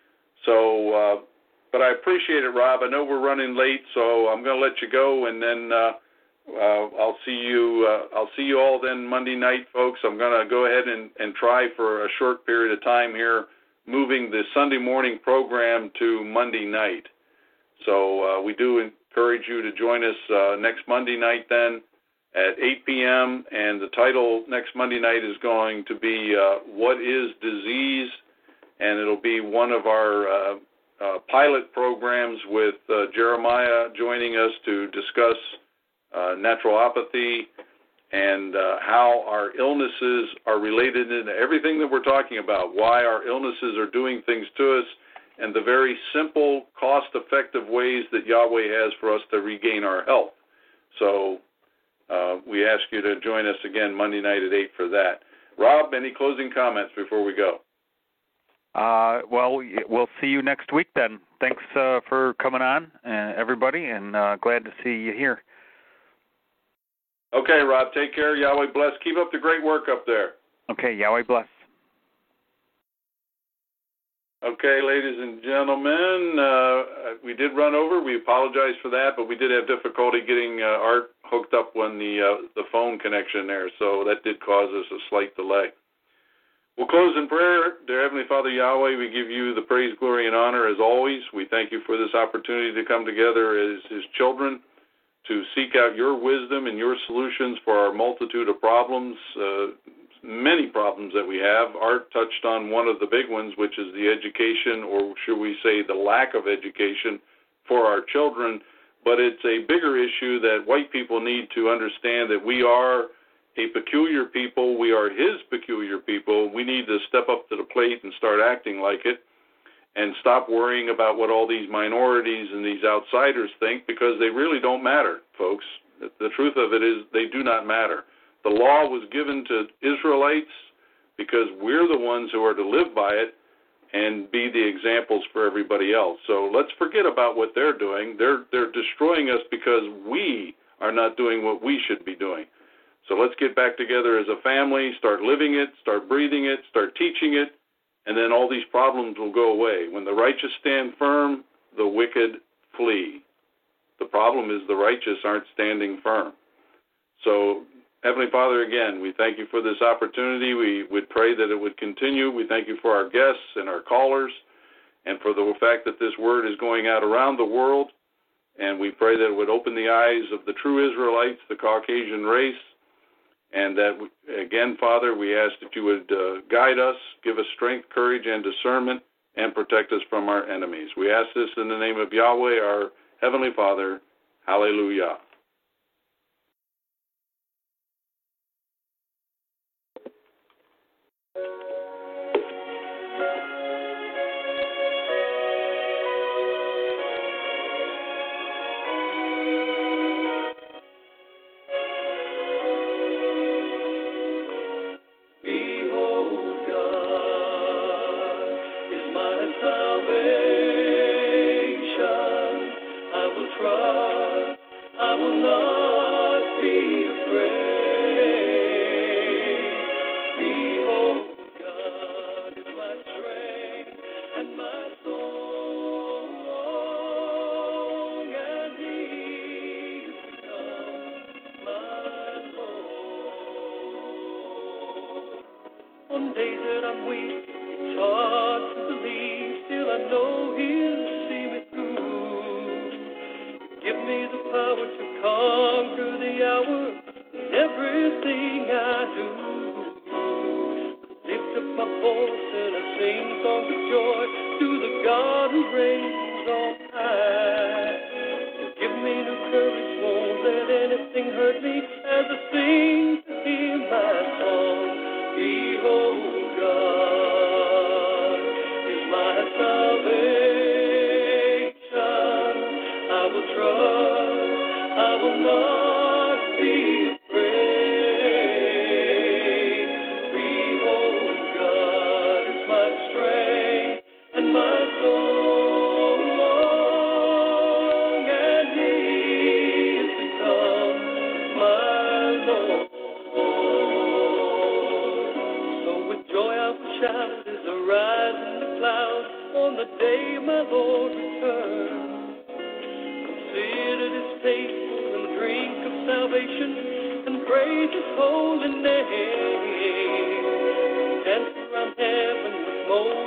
So, uh, but I appreciate it, Rob. I know we're running late, so I'm going to let you go, and then uh, uh, I'll see you. Uh, I'll see you all then Monday night, folks. I'm going to go ahead and, and try for a short period of time here, moving the Sunday morning program to Monday night. So uh, we do encourage you to join us uh, next Monday night then at eight p.m. And the title next Monday night is going to be uh, What is Disease? And it'll be one of our uh, uh, pilot programs with uh, Jeremiah joining us to discuss uh, naturopathy and uh, how our illnesses are related into everything that we're talking about, why our illnesses are doing things to us, and the very simple, cost-effective ways that Yahweh has for us to regain our health. So uh, we ask you to join us again Monday night at eight for that. Rob, any closing comments before we go? Uh, well, we'll see you next week then. Thanks uh, for coming on, uh, everybody, and uh, glad to see you here. Okay, Rob, take care. Yahweh bless. Keep up the great work up there. Okay, Yahweh bless. Okay, ladies and gentlemen, uh, we did run over. We apologize for that, but we did have difficulty getting uh, Art hooked up when the uh, the phone connection there, so that did cause us a slight delay. We'll close in prayer. Dear Heavenly Father Yahweh, we give you the praise, glory, and honor as always. We thank you for this opportunity to come together as his children, to seek out your wisdom and your solutions for our multitude of problems, uh, many problems that we have. Art touched on one of the big ones, which is the education, or should we say the lack of education for our children. But it's a bigger issue that white people need to understand that we are a peculiar people. We are his peculiar people. We need to step up to the plate and start acting like it, and stop worrying about what all these minorities and these outsiders think, because they really don't matter, folks. The truth of it is they do not matter. The law was given to Israelites because we're the ones who are to live by it, and be the examples for everybody else. So let's forget about what they're doing. They're they're destroying us because we are not doing what we should be doing. So let's get back together as a family, start living it, start breathing it, start teaching it, and then all these problems will go away. When the righteous stand firm, the wicked flee. The problem is the righteous aren't standing firm. So, Heavenly Father, again, we thank you for this opportunity. We would pray that it would continue. We thank you for our guests and our callers and for the fact that this word is going out around the world. And we pray that it would open the eyes of the true Israelites, the Caucasian race, and that, again, Father, we ask that you would uh, guide us, give us strength, courage, and discernment, and protect us from our enemies. We ask this in the name of Yahweh, our Heavenly Father. Hallelujah. On days that I'm weak, it's hard to believe, still I know He'll see me through. Give me the power to conquer the hour in everything I do. Lift up my voice and I sing songs of joy to the God who reigns on high. Give me new courage, won't let anything hurt me as I sing to Him my song. Behold, God is my salvation. I will trust, I will not be afraid. Behold, God is my strength and my song, and He has become my Lord. Shout as I rise in the clouds on the day my Lord returns. Consider His faithful and drink of salvation and praise His holy name. Dance around heaven with more